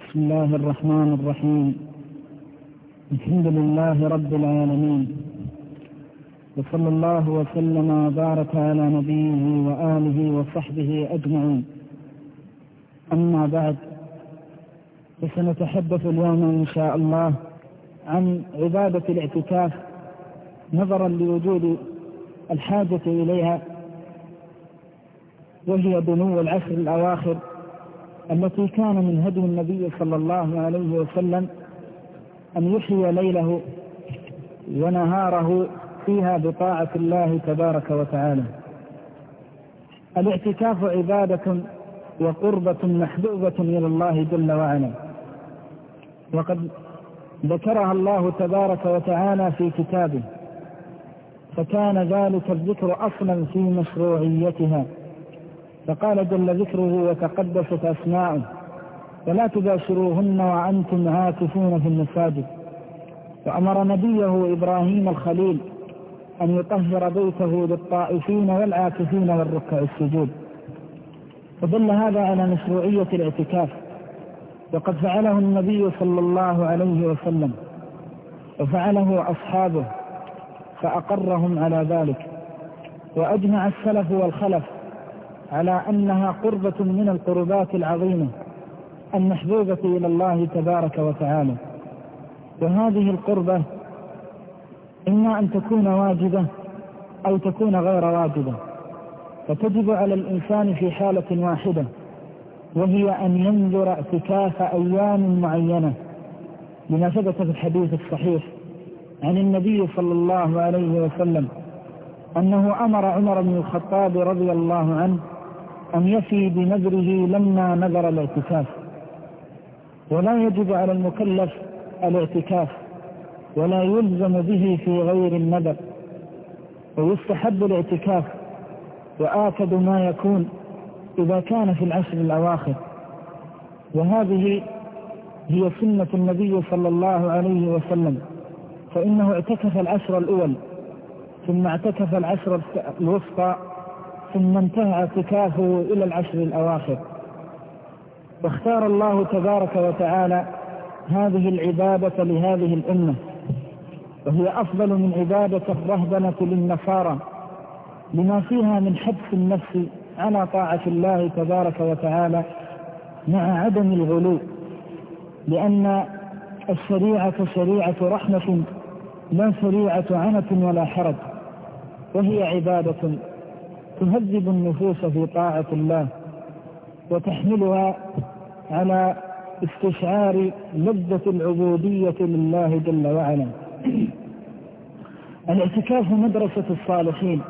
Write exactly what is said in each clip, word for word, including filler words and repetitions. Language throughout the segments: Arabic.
بسم الله الرحمن الرحيم. الحمد لله رب العالمين، وصلى الله وسلم وبارك على نبيه وآله وصحبه أجمعين. أما بعد، فسنتحدث اليوم إن شاء الله عن عبادة الاعتكاف نظرا لوجود الحاجة إليها، وهي دنو العشر الأواخر التي كان من هدي النبي صلى الله عليه وسلم أن يحيي ليله ونهاره فيها بطاعة الله تبارك وتعالى. الاعتكاف عبادة وقربة محبوبة إلى الله جل وعلا، وقد ذكرها الله تبارك وتعالى في كتابه، فكان ذلك الذكر أصلا في مشروعيتها، فقال جل ذكره وتقدست أسماؤه: ولا تباشروهن وأنتم عاكفون في المساجد. وأمر نبيه إبراهيم الخليل أن يطهر بيته للطائفين والعاكفين والركع السجود، فدل هذا على مشروعية الاعتكاف، وقد فعله النبي صلى الله عليه وسلم وفعله أصحابه فأقرهم على ذلك. وأجمع السلف والخلف على أنها قربة من القربات العظيمة المحبوبة إلى الله تبارك وتعالى. وهذه القربة إما أن تكون واجبة أو تكون غير واجبة، فتجب على الإنسان في حالة واحدة، وهي أن ينذر اعتكاف أيام معينة، لما ثبت في الحديث الصحيح عن النبي صلى الله عليه وسلم أنه أمر عمر بن الخطاب رضي الله عنه أن يفي بنذره لما نذر الاعتكاف. ولا يجب على المكلف الاعتكاف، ولا يلزم به في غير النذر، ويستحب الاعتكاف، وآكد ما يكون إذا كان في العشر الأواخر. وهذه هي سنة النبي صلى الله عليه وسلم، فإنه اعتكف العشر الأول، ثم اعتكف العشر الوسطى، ثم انتهى اعتكافه إلى العشر الأواخر. واختار الله تبارك وتعالى هذه العبادة لهذه الأمة، وهي أفضل من عبادة الرهبنة للنصارى، لما فيها من حبس النفس على طاعة الله تبارك وتعالى مع عدم الغلو، لأن الشريعة شريعة رحمة لا شريعة عنة ولا حرج، وهي عبادة تهذب النفوس في طاعة الله وتحملها على استشعار لذة العبودية لله جل وعلا. الاعتكاف مدرسة الصالحين،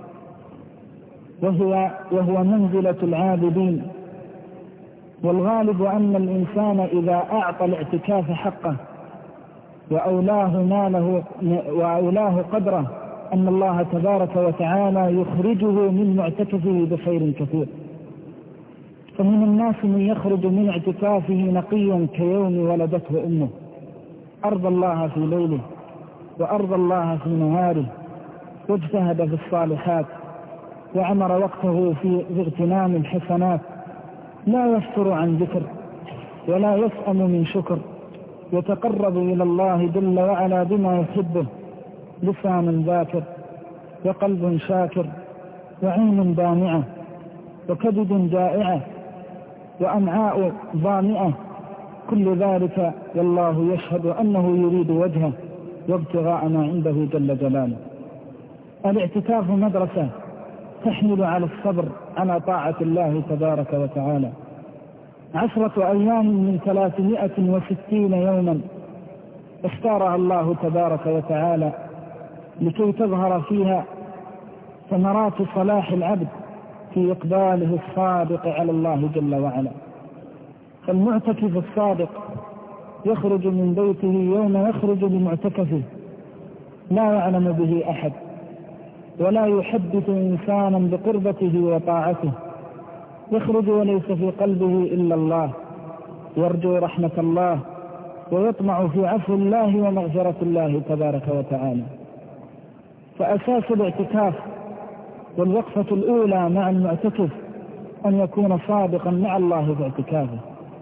وهو, وهو منزلة العابدين، والغالب أن الإنسان إذا أعطى الاعتكاف حقه وأولاه ماله وأولاه قدره أن الله تبارك وتعالى يخرجه من معتكفه بخير كثير. فمن الناس من يخرج من اعتكافه نقيا كيوم ولدته أمه، أرضى الله في ليله وأرضى الله في نهاره، واجتهد في الصالحات، وعمر وقته في اغتنام الحسنات، لا يفتر عن ذكر ولا يسأم من شكر، يتقرب إلى الله جل وعلا بما يحبه، لسان ذاكر وقلب شاكر وعين دامعة وكبد جائعة وأمعاء ظامئة، كل ذلك والله يشهد أنه يريد وجهه وابتغاء ما عنده جل جلاله. الاعتكاف مدرسة تحمل على الصبر على طاعة الله تبارك وتعالى. عشرة أيام من ثلاثمائة وستين يوما اختارها الله تبارك وتعالى لكي تظهر فيها ثمرات صلاح العبد في إقباله الصادق على الله جل وعلا. فالمعتكف الصادق يخرج من بيته يوم يخرج لمعتكفه، لا يعلم به أحد، ولا يحدث إنسانا بقربته وطاعته، يخرج وليس في قلبه إلا الله، يرجو رحمة الله ويطمع في عفو الله ومغفرة الله تبارك وتعالى. فأساس الاعتكاف والوقفة الأولى مع المعتكف أن يكون صادقا مع الله في اعتكافه،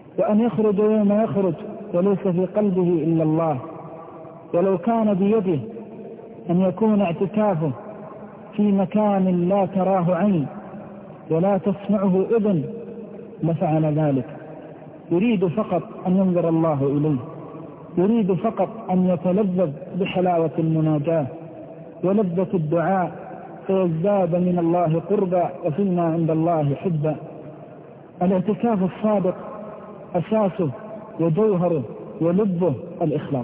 وأن يخرج يوم يخرج وليس في قلبه إلا الله. ولو كان بيده أن يكون اعتكافه في مكان لا تراه عين ولا تسمعه أذن لفعل ذلك. يريد فقط أن ينظر الله إليه، يريد فقط أن يتلذذ بحلاوة المناجاة ولذة الدعاء فيزداد من الله قربا وفيما عند الله حبا. الاعتكاف الصادق أساسه وجوهره ولبه الإخلاص،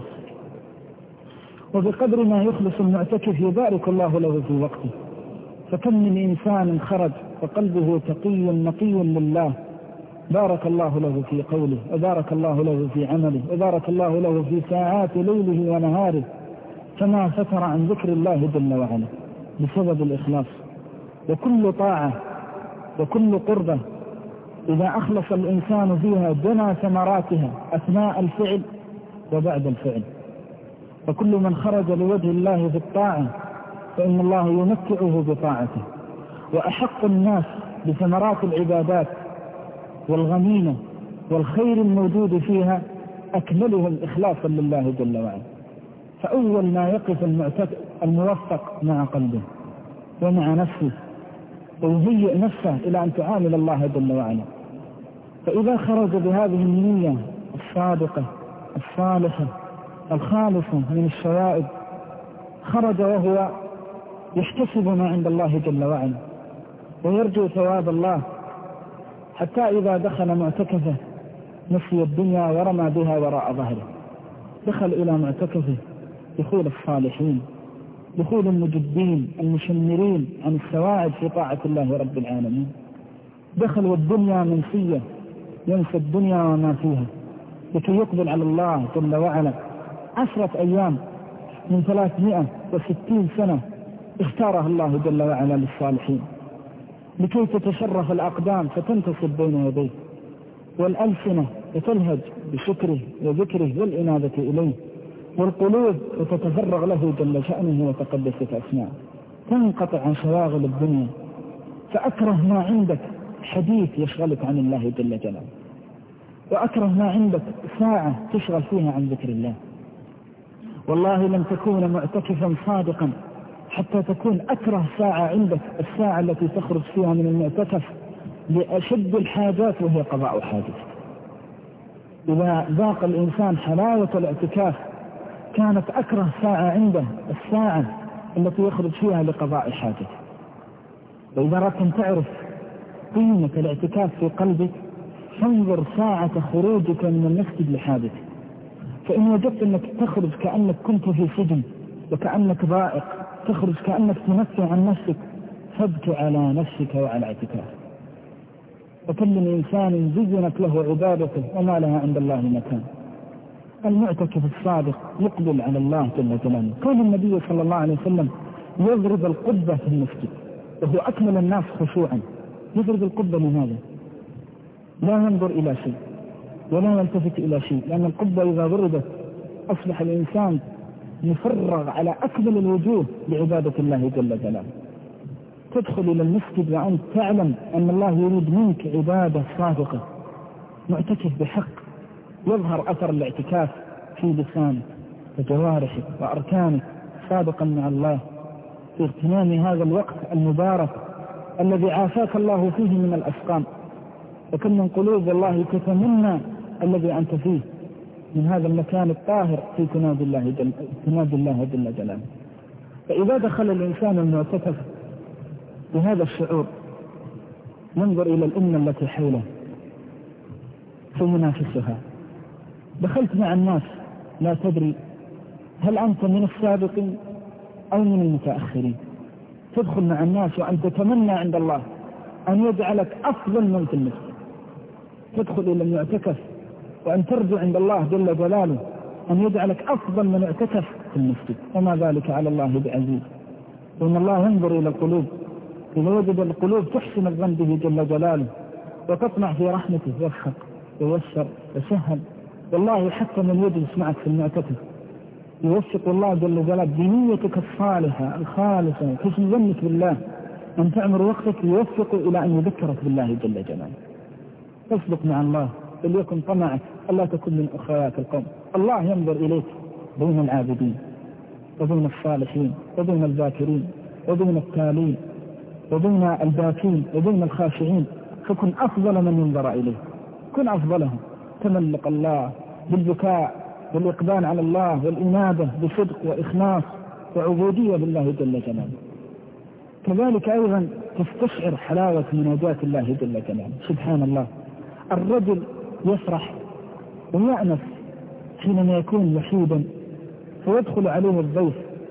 وبقدر ما يخلص المعتكف يبارك الله له في وقته. فكم من إنسان خرج وقلبه تقي نقي لله، بارك الله له في قوله، وبارك الله له في عمله، وبارك الله له في ساعات ليله ونهاره، فما فتر عن ذكر الله جل وعلا بسبب الإخلاص. وكل طاعة وكل قربة إذا أخلص الإنسان فيها جنى ثمراتها أثناء الفعل وبعد الفعل. فكل من خرج لوجه الله في الطاعة فإن الله يمتعه بطاعته. وأحق الناس بثمرات العبادات والغنيمة والخير الموجود فيها أكملهم إخلاصا لله جل وعلا. فأول ما يقف الموفق مع قلبه ومع نفسه ويهيئ نفسه إلى أن تعامل الله جل وعلا. فإذا خرج بهذه النية الصادقة الصالحة الخالصة من الشوائب، خرج وهو يحتسب ما عند الله جل وعلا ويرجو ثواب الله، حتى إذا دخل معتكفه نسي الدنيا ورمى بها وراء ظهره. دخل إلى معتكفه دخول الصالحين، دخول المجدين المشمرين عن السواعد في طاعة الله رب العالمين. دخل والدنيا منسية، ينسى الدنيا وما فيها لكي يقبل على الله جل وعلا. عشرة أيام من ثلاثمائة وستين سنة اختارها الله جل وعلا للصالحين لكي تتشرف الأقدام فتنتصب بين يديه، والألسنة تلهج بشكره وذكره والإنابة إليه، والقلوب تتفرغ له جل شأنه وتقدست أسماءه، تنقطع عن شواغل الدنيا. فأكره ما عندك حديث يشغلك عن الله جل جلاله، وأكره ما عندك ساعة تشغل فيها عن ذكر الله. والله لم تكون معتكفا صادقا حتى تكون أكره ساعة عندك الساعة التي تخرج فيها من المعتكف لأشد الحاجات وهي قضاء حاجته. إذا ذاق الإنسان حلاوة الاعتكاف كانت أكره ساعة عنده الساعة التي يخرج فيها لقضاء حاجته. وإذا أردت أن تعرف قيمة الاعتكاف في قلبك فانظر ساعة خروجك من المسجد لحاجتك. فإن وجدت أنك تخرج كأنك كنت في سجن وكأنك ضائق، تخرج كأنك تنفي عن نفسك، فابكي على نفسك وعلى اعتكاف. وكل من إنسان زينت له عبادته وما لها عند الله مكان. المعتكف الصادق يقبل على الله جل جلاله. كان النبي صلى الله عليه وسلم يضرب القبة في المسجد وهو أكمل الناس خشوعا. يضرب القبة لماذا؟ لا ينظر إلى شيء ولا يلتفت إلى شيء، لأن القبة إذا ضربت أصبح الإنسان مفرغ على أكمل الوجوه لعبادة الله جل جلاله. تدخل إلى المسجد وأنت تعلم أن الله يريد منك عبادة صادقة، معتكف بحق، يظهر أثر الاعتكاف في لسانك وجوارحك وأركانك صادقا مع الله في اغتنام هذا الوقت المبارك الذي عافاك الله فيه من الأسقام. وكم من قلوب والله تتمنى الذي أنت فيه من هذا المكان الطاهر في تنادي الله جل, تنادي الله جل جلاله. فإذا دخل الإنسان المعتكف بهذا الشعور ينظر إلى الأمة التي حوله فينافسها. دخلت مع الناس لا تدري هل أنت من السابقين أو من المتأخرين. تدخل مع الناس وأنت تتمنى عند الله أن يجعلك أفضل من في المسجد. تدخل إلى المعتكف وأن ترجو عند الله جل جلاله أن يجعلك أفضل من اعتكف في المسجد، وما ذلك على الله بعزيز. وإن الله ينظر إلى القلوب، إذا وجد القلوب تحسن الظن به جل جلاله وتطمع في رحمته يرحق ويسر وسهل. والله حتى من يجلس معك في المعتكف يوفق الله جل جلاله بنيتك الصالحة الخالصة حسن ظنك بالله أن تعمر وقتك يوفق إلى أن يذكرك بالله جل جلاله. تصدق مع الله فليكن طمعك ألا تكن من أخوات القوم. الله ينظر إليك بين العابدين وبين الصالحين وبين الذاكرين وبين التالين وبين الباكين وبين الخاشعين، فكن أفضل من ينظر إليه، كن أفضلهم، تملق الله بالبكاء والإقبال على الله والإنابة بصدق وإخلاص وعبودية بالله جل جلاله. كذلك أيضا تستشعر حلاوة مناجاة الله جل جلاله. سبحان الله، الرجل يفرح ويأنس حينما يكون وحيدا فيدخل عليه الضيف،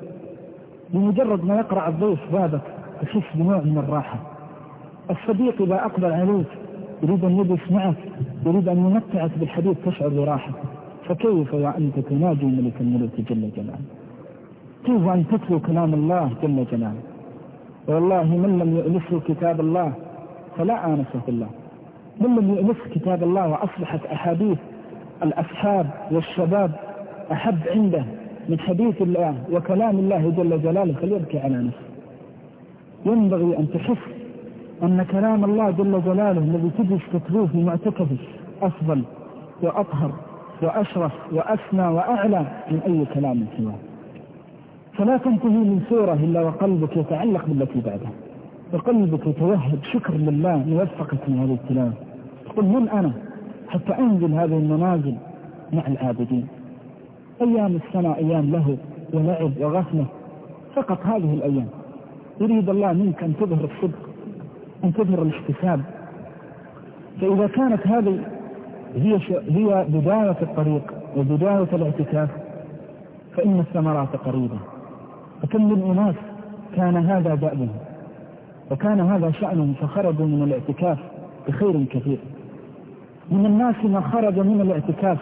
بمجرد ما يقرأ الضيف بابك تحس بنوع من الراحة. الصديق إذا أقبل عليك يريد أن يجلس معك، يريد أن يمتعك بالحديث، تشعر براحة، فكيف وأنت تناجي ملك الملوك جل جلاله؟ كيف أن تتلو كلام الله جل جلاله؟ والله من لم يؤنسه كتاب الله فلا آنسه الله. من لم يؤنس كتاب الله وأصبحت أحاديث الأصحاب والشباب أحب عنده من حديث الله وكلام الله جل جلاله فليبكي على نفسه. ينبغي أن تحس أن كلام الله جل جلاله الذي تجلس تتلوه في معتكفك أفضل وأطهر وأشرف وأسمى وأعلى من أي كلام سواه. فلا تنتهي من سورة إلا وقلبك يتعلق بالتي بعدها، وقلبك يتوهب شكر لله أن وفقك من هذه التلاوة. تقول من أنا حتى أنزل هذه المنازل مع العابدين؟ أيام السنة أيام له ولعب وغفلة فقط، هذه الأيام يريد الله منك أن تظهر الصدق، أن تظهر الاحتساب. فإذا كانت هذه هي هي بداية الطريق وبداية الاعتكاف فإن الثمرات قريبة. فكم من أناس كان هذا دأبهم وكان هذا شأنهم فخرجوا من الاعتكاف بخير كثير. من الناس من خرج من الاعتكاف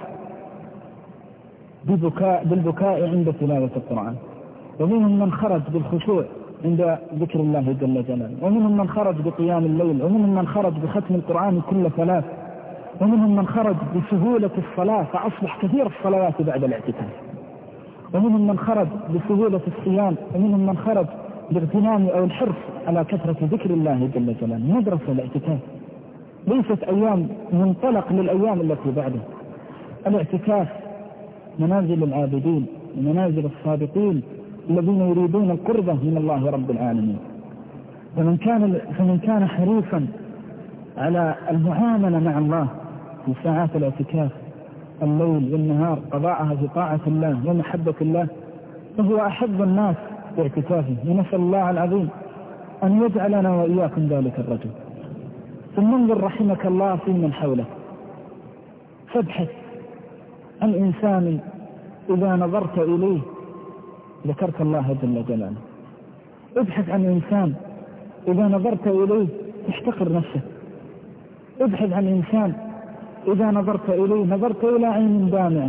ببكاء بالبكاء عند تلاوة القرآن، ومنهم من خرج بالخشوع عند ذكر الله جل جلاله، ومنهم من خرج بقيام الليل، ومنهم من خرج بختم القرآن كل ثلاث، ومنهم من خرج بسهولة الصلاة فأصبح كثير الصلوات بعد الاعتكاف، ومنهم من خرج بسهولة الصيام، ومنهم من خرج باغتنام أو الحرص على كثرة ذكر الله جل جلاله. مدرسة الاعتكاف ليست أيام منطلق للأيام التي بعدها. الاعتكاف منازل العابدين ومنازل الصادقين الذين يريدون القربة من الله رب العالمين. فمن كان فمن كان حريصا على المعاملة مع الله في ساعات الاعتكاف الليل والنهار قضاءها في طاعة الله ومحبة الله فهو أحب الناس باعتكافه. ونسأل الله العظيم أن يجعلنا وإياكم ذلك الرجل. ثم انظر رحمك الله في من حولك، فابحث عن إنسان إذا نظرت إليه ذكرت الله جل جلاله. ابحث عن إنسان إذا نظرت إليه تحتقر نفسك. ابحث عن إنسان إذا نظرت إليه نظرت إلى عين دامعة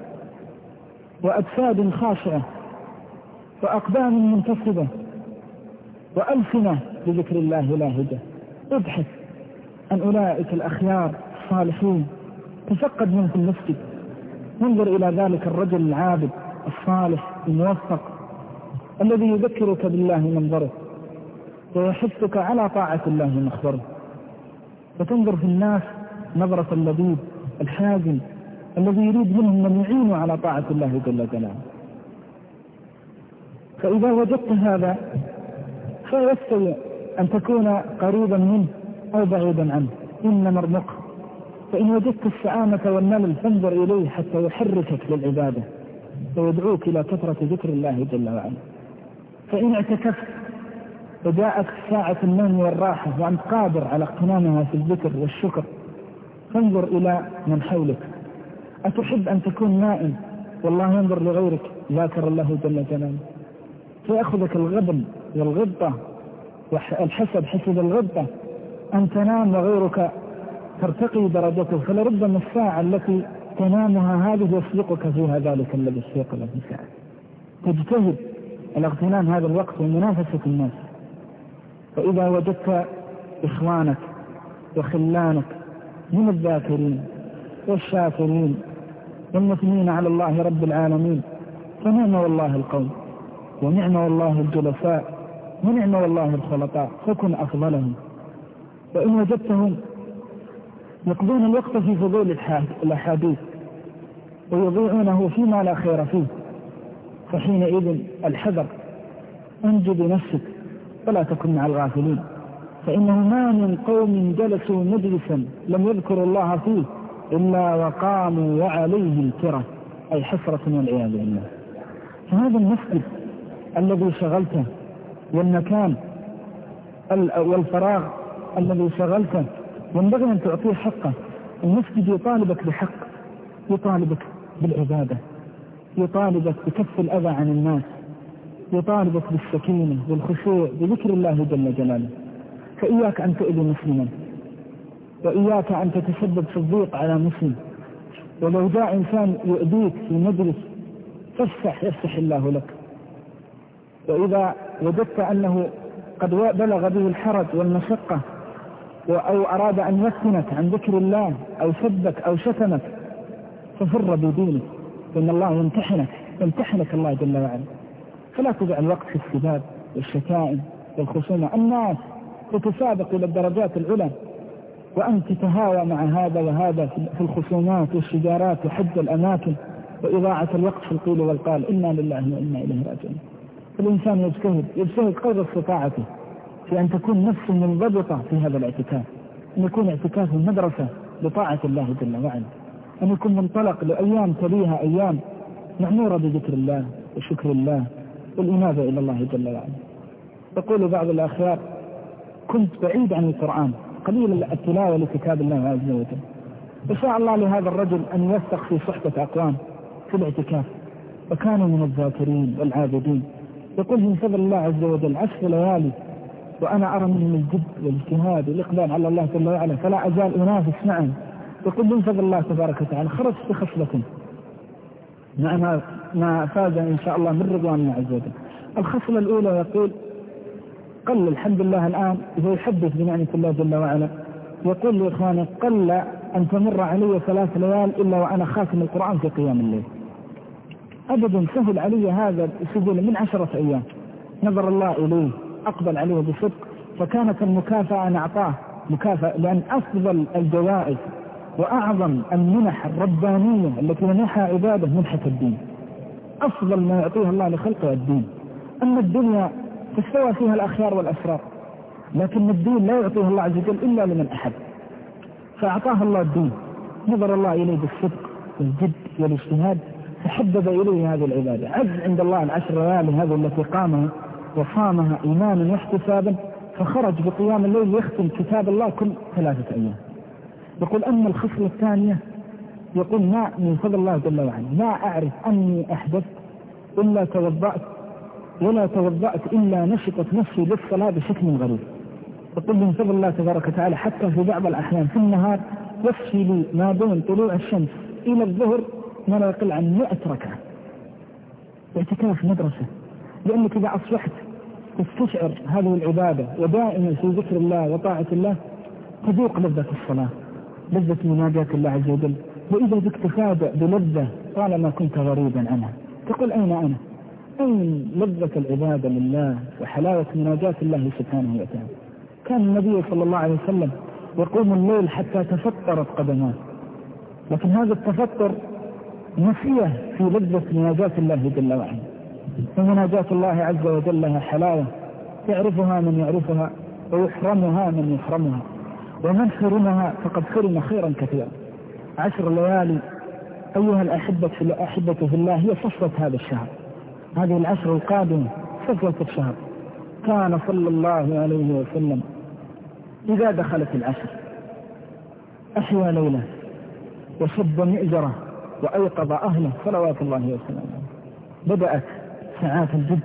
وأجساد خاشعة وأقدام منتصبة وألسنة بذكر الله لاهجة. ابحث عن أولئك الأخيار الصالحين، تفقد منهم في المسجد، انظر إلى ذلك الرجل العابد الصالح الموفق الذي يذكرك بالله منظره ويحثك على طاعة الله مخبره. وتنظر في الناس نظرة اللبيب الحازم الذي يريد منهم من يعينوا على طاعة الله جل جلاله. فإذا وجدت هذا فيستوي أن تكون قريبا منه أو بعيدا عنه، إن مرمقه. فإن وجدت السعامة والملل فانظر إليه حتى يحركك للعبادة ويدعوك إلى كثرة ذكر الله جل وعلا. فإن اعتكفت وجاءت ساعة النوم والراحة وأنت قادر على اغتنامها في الذكر والشكر فانظر إلى من حولك. أتحب أن تكون نائم والله ينظر لغيرك ذاكر الله جل جلاله فيأخذك الغبن والغبطة والحسد حسد الغبطة أن تنام وغيرك ترتقي درجته، فلربما الساعة التي تنامها هذه يسبقك فيها ذلك الذي استيقظ في ساعة. تجتهد على اغتنام هذا الوقت ومنافسة الناس. فإذا وجدت إخوانك وخلانك من الذاكرين والشاكرين والمثنين على الله رب العالمين فنعم والله القوم ونعم والله الجلساء ونعم والله الخلطاء، فكن أفضلهم. وإن وجدتهم يقضون الوقت في فضول الأحاديث ويضيعونه فيما لا خير فيه. فحينئذ الحذر، انج بنفسك ولا تكن مع الغافلين، فإنه ما من قوم جلسوا مجلسا لم يذكروا الله فيه إلا وقاموا وعليه الكرة، أي حسرة والعياذ بالله. فهذا المسجد الذي شغلته والمكان والفراغ الذي شغلته ينبغي أن تعطيه حقه. المسجد يطالبك بحق، يطالبك بالعبادة، يطالبك بكف الأذى عن الناس، يطالبك بالسكينة والخشوع بذكر الله جل جلاله. فإياك أن تؤذي مسلما، وإياك أن تتسبب في الضيق على مسلم. ولو جاء إنسان يؤذيك في مجلس فافسح يفسح الله لك. وإذا وجدت أنه قد بلغ به الحرج والمشقة أو أراد أن يفتنك عن ذكر الله أو سبك أو شتمك ففر بدينك، فإن الله يمتحنك يمتحنك الله جل وعلا. فلا تضع الوقت في السباب والشتائم والخصومة. الناس تتسابق إلى الدرجات العلى وأنت تتهاوى مع هذا وهذا في الخصومات والشجارات وحج الأماكن وإضاعة الوقت في القيل والقال. إنا لله وإنا إليه راجعون. فالإنسان يجتهد يجتهد قدر استطاعته في أن تكون نفسه منضبطة في هذا الاعتكاف، أن يكون اعتكاف مدرسة لطاعة الله جل وعلا، أن يكون منطلق لأيام تليها أيام معمورة بذكر الله وشكر الله والإنابة إلى الله جل وعلا. يقول بعض الأخيار: كنت بعيد عن القرآن قليل التلاوة لكتاب الله عز وجل، وشاء الله لهذا الرجل أن يوثق في صحبة أقوام في الاعتكاف وكانوا من الذاكرين والعابدين. يقول: من فضل الله عز وجل عشر ليالي وأنا أرى منهم الجد والاجتهاد والإقبال على الله جل وعلا، فلا أزال أنافس معهم. يقول: من فضل الله تبارك وتعالى خرجت بخصلة مع ما, ما فاز إن شاء الله من رضوان الله عز وجل. الخصلة الأولى يقول: قل الحمد لله الآن إذا يحدث بنعمة الله جل وعلا يقول لإخوانه: قل أن تمر علي ثلاث ليال إلا وأنا خاتم القرآن في قيام الليل. أبدا سهل علي هذا السجل من عشرة أيام. نظر الله إليه أقبل عليه بصدق، فكانت المكافأة أن أعطاه مكافأة، لأن أفضل الجوائز وأعظم المنح الربانية التي منحها عباده منحة الدين. أفضل ما يعطيها الله لخلقه الدين. أما الدنيا تستوى فيها الأخيار والأسرار، لكن الدين لا يعطيه الله عز وجل إلا لمن أحب، فأعطاه الله الدين. نظر الله إليه بالصدق والجد والاجتهاد فحبب إليه هذه العبادة. عز عند الله العشر ليالي هذه التي قامها وصامها إيمانا واحتسابا، فخرج بقيام الليل يختم كتاب الله كل ثلاثة أيام. يقول: أما الخصلة الثانية يقول: ما من فضل الله جل وعلا ما أعرف أني أحدثت إلا توضأت، ولا توضأت إلا نشطت نفسي للصلاة بشكل غريب. يقول: من فضل الله تبارك وتعالى حتى في بعض الأحيان في النهار يكفي لي ما بين طلوع الشمس إلى الظهر ما لا يقل عن مئة ركعة. اعتكاف مدرسة، لأنك إذا أصبحت تستشعر هذه العبادة ودائما في ذكر الله وطاعة الله تذوق لذة الصلاة، لذة مناجاة الله عز وجل. وإذا بك تفادأ بلذة طالما كنت غريبا عنها تقول: أين أنا؟ أين لذة العبادة لله وحلاوة مناجاة الله سبحانه وتعالى؟ كان النبي صلى الله عليه وسلم يقوم الليل حتى تفطرت قدماه، لكن هذا التفطر نسيه في لذة مناجاة الله جل وعلا. فمناجاة الله عز وجل لها حلاوة يعرفها من يعرفها ويحرمها من يحرمها، ومن حرمها فقد حرم خيرا كثيرا. عشر ليالي أيها الأحبة في الأحبة في الله هي صفوة هذا الشهر، هذه العشر القادمة صفوة الشهر. كان صلى الله عليه وسلم إذا دخلت العشر أحيا ليلة وشد مئجرة وأيقظ أهله صلوات الله وسلامه. بدأت ساعات الجد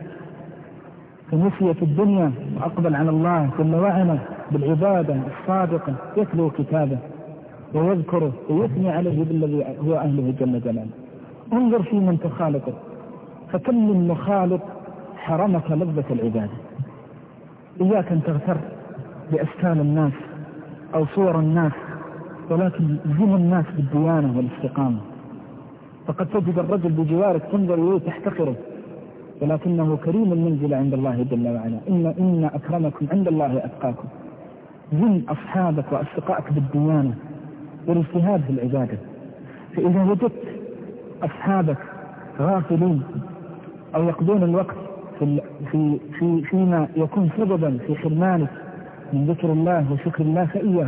فنسيت الدنيا وأقبل على الله جل وعلا بالعبادة الصادقة، يتلو كتابه ويذكره ويثني عليه بالذي هو أهله جل جلاله. انظر في من تخالطه، فكم من مخالط حرمك لذة العبادة. إياك أن تغتر بأشكال الناس أو صور الناس، ولكن زن الناس بالديانة والاستقامة. فقد تجد الرجل بجوارك تنظر إليه تحتقره، ولكنه كريم المنزل عند الله جل وعلا. إن, إن أكرمكم عند الله أتقاكم. زن أصحابك وأصدقائك بالديانة، والاجتهاد في العبادة. فإذا وجدت أصحابك غافلين أو يقضون الوقت في في في فيما يكون سببا في حرمانك من ذكر الله وشكر الله فإياك.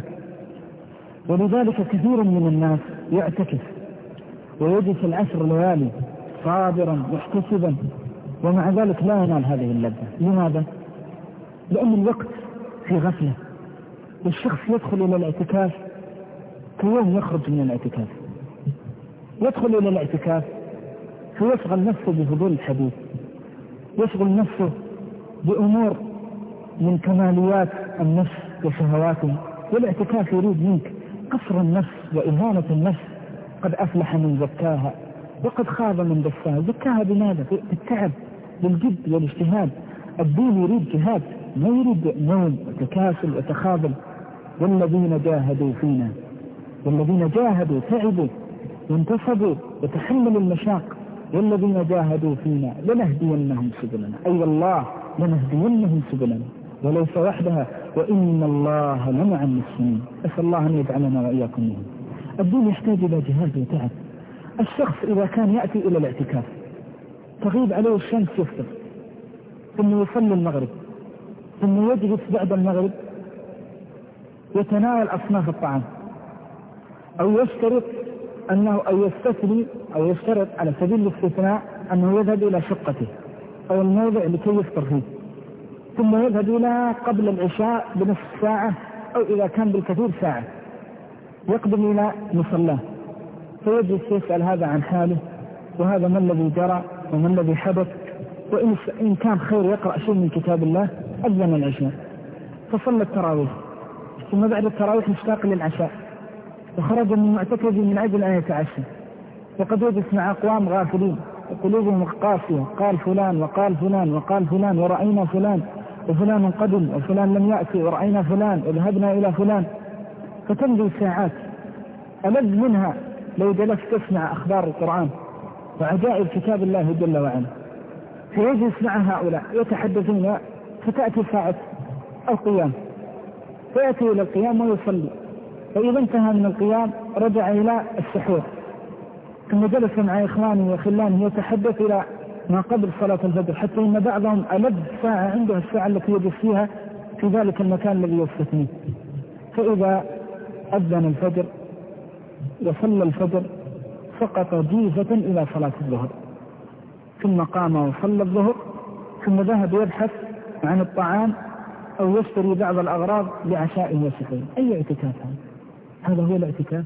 ولذلك كثير من الناس يعتكف ويجلس العشر ليالي صابرا محتسبا ومع ذلك لا ينال هذه اللذة. لماذا؟ لأن الوقت في غفلة، والشخص يدخل إلى الاعتكاف كيوم يخرج من الاعتكاف، يدخل إلى الاعتكاف فيشغل نفسه بفضول الحديث، يشغل نفسه بأمور من كماليات النفس وشهواته. والاعتكاف يريد منك قصر النفس وإهانة النفس. قد أفلح من زكاها وقد خاب من دساها. زكاها بماذا؟ بالتعب، بالجد والاجتهاد. الدين يريد جهاد، ما يريد نوم وتكاسل وتخاذل. والذين جاهدوا فينا، والذين جاهدوا تعبوا وانتصبوا وتحملوا المشاق، والذين جاهدوا فينا لنهدينهم سبلنا. أي أيوة والله لنهدينهم سبلنا وليس وحدها، وإن الله لمع المحسنين. أسأل الله أن يجعلنا وإياكم منهم. الدين يحتاج إلى جهاد وتعب. الشخص إذا كان يأتي إلى الاعتكاف تغيب عليه الشمس يفطر، ثم يصلي المغرب، ثم يجلس بعد المغرب يتناول أصناف الطعام، أو يشترط أنه أو يستثني أو يشترط على سبيل الاستثناء أنه يذهب إلى شقته أو الموضع لكي يفطر فيه، ثم يذهب إلى قبل العشاء بنصف ساعة أو إذا كان بالكثير ساعة يقدم إلى مصلاه، فيجلس يسأل هذا عن حاله وهذا ما الذي جرى وما الذي حدث، وإن كان خير يقرأ شيء من كتاب الله. أذن العشاء فصلى التراويح، ثم بعد التراويح مشتاق للعشاء وخرج من معتكفه من أجل أن يتعشى، وقد يجلس مع أقوام غافلين وقلوبهم قاسية، قال فلان وقال فلان وقال فلان ورأينا فلان وفلان قدم وفلان لم يأتي ورأينا فلان وذهبنا إلى فلان، فتمضي ساعات ألذ منها لو جلست تسمع أخبار القرآن وعجائب كتاب الله جل وعلا. فيجلس مع هؤلاء يتحدثون، فتأتي ساعة القيام فيأتي إلى القيام ويصلي، فإذا انتهى من القيام رجع إلى السحور، ثم جلس مع إخوانه وخلانه يتحدث إلى ما قبل صلاة الفجر، حتى إن بعضهم ألذ ساعة عنده الساعة التي يجلس فيها في ذلك المكان الذي يستثنيه. فإذا أذن الفجر وصلى الفجر سقط جيفة إلى صلاة الظهر، ثم قام وصلى الظهر، ثم ذهب يبحث عن الطعام أو يشتري بعض الأغراض لعشائه وسحوره. أي اعتكاف هذا؟ هذا هو الاعتكاف؟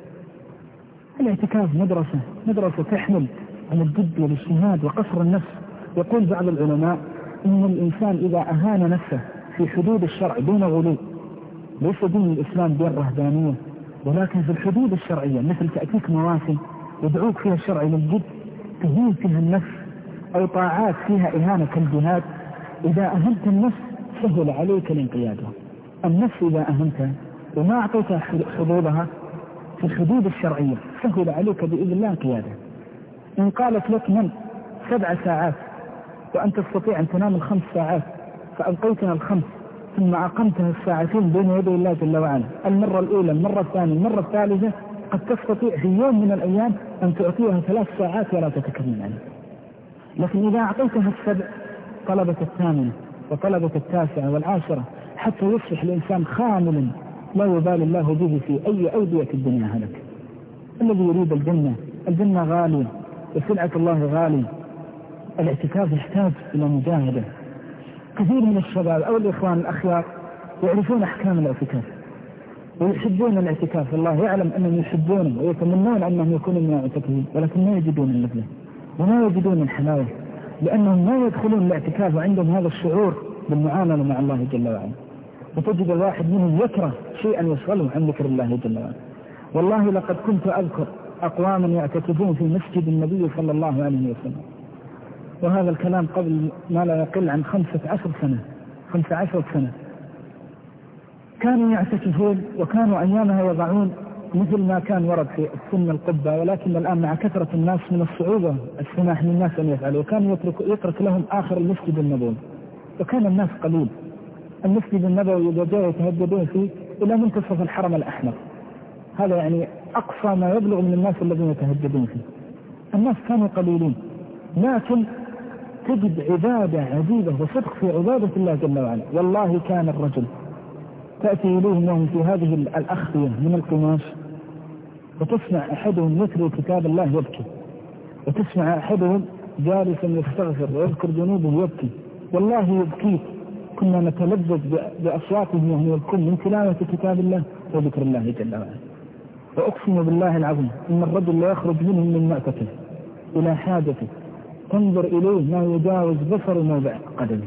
الاعتكاف مدرسة، مدرسة تحمل على الجد والاجتهاد وقصر النفس. يقول بعض العلماء إن الإنسان إذا أهان نفسه في حدود الشرع دون غلو، ليس دين الإسلام دين رهبانية، ولكن في الحدود الشرعية، مثل تأتيك مواسم يدعوك فيها الشرع للجد تهين فيها النفس، أو طاعات فيها إهانة كالجهاد، إذا أهنت النفس سهل عليك الانقيادها. النفس إذا أهنتها وما أعطيتها حدودها في الحدود الشرعية سهل عليك بإذن الله انقيادها. إن قالت لك من سبع ساعات وأنت تستطيع أن تنام الخمس ساعات، فألقيتنا الخمس ثم أقمتها الساعتين بين يدي الله جل وعلا، المرة الأولى المرة الثانية المرة الثالثة، قد تستطيع في يوم من الأيام أن تعطيها ثلاث ساعات ولا تتكلم عنها. لكن إذا أعطيتها السبع طلبت الثامنة وطلبت التاسعة والعاشرة، حتى يصبح الإنسان خاملا لا يبالي الله به في أي أودية الدنيا هلك. الذي يريد الجنة، الجنة غالية وسلعة الله غالية. الاعتكاف يحتاج إلى مجاهدة. كثير من الشباب أو الإخوان الأخيار يعرفون أحكام الاعتكاف ويحبون الاعتكاف، والله يعلم أنهم يحبونه ويتمنون أنهم يكونوا من المعتكفين، ولكن ما يجدون اللذة وما يجدون الحلاوة، لأنهم ما يدخلون الاعتكاف وعندهم هذا الشعور بالمعاملة مع الله جل وعلا. وتجد الواحد منهم يكره شيئا يشغله عن ذكر الله جل وعلا. والله لقد كنت أذكر أقواما يعتكفون في مسجد النبي صلى الله عليه وسلم، وهذا الكلام قبل ما لا يقل عن خمسة عشر سنة خمسة عشر سنة كانوا يعتكفون، وكانوا أيامها يضعون مثل ما كان ورد في السنة القبة، ولكن الآن مع كثرة الناس من الصعوبة السماح للناس أن يفعلوا، وكان يترك, يترك لهم آخر المسجد النبوي، وكان الناس قليل. المسجد النبوي إذا جاء يتهجدون فيه إلى منتصف الحرم الأحمر، هذا يعني أقصى ما يبلغ من الناس الذين يتهجدون فيه. الناس كانوا قليلين، لكن تجد عبادة عجيبة وصدق في عبادة الله جل وعلا. والله كان الرجل تأتي إليهم وهم في هذه الأخفية من القماش، وتسمع أحدهم يتلو كتاب الله يبكي، وتسمع أحدهم جالسا يستغفر ويذكر ذنوبه يبكي. والله يبكيك، كنا نتلذذ بأصواتهم وهم يبكون من تلاوة كتاب الله وذكر الله جل وعلا. وأقسم بالله العظيم إن الرجل لا يخرج منهم من معتكف إلى حاجته تنظر إليه ما يجاوز بصر موضع قدمه،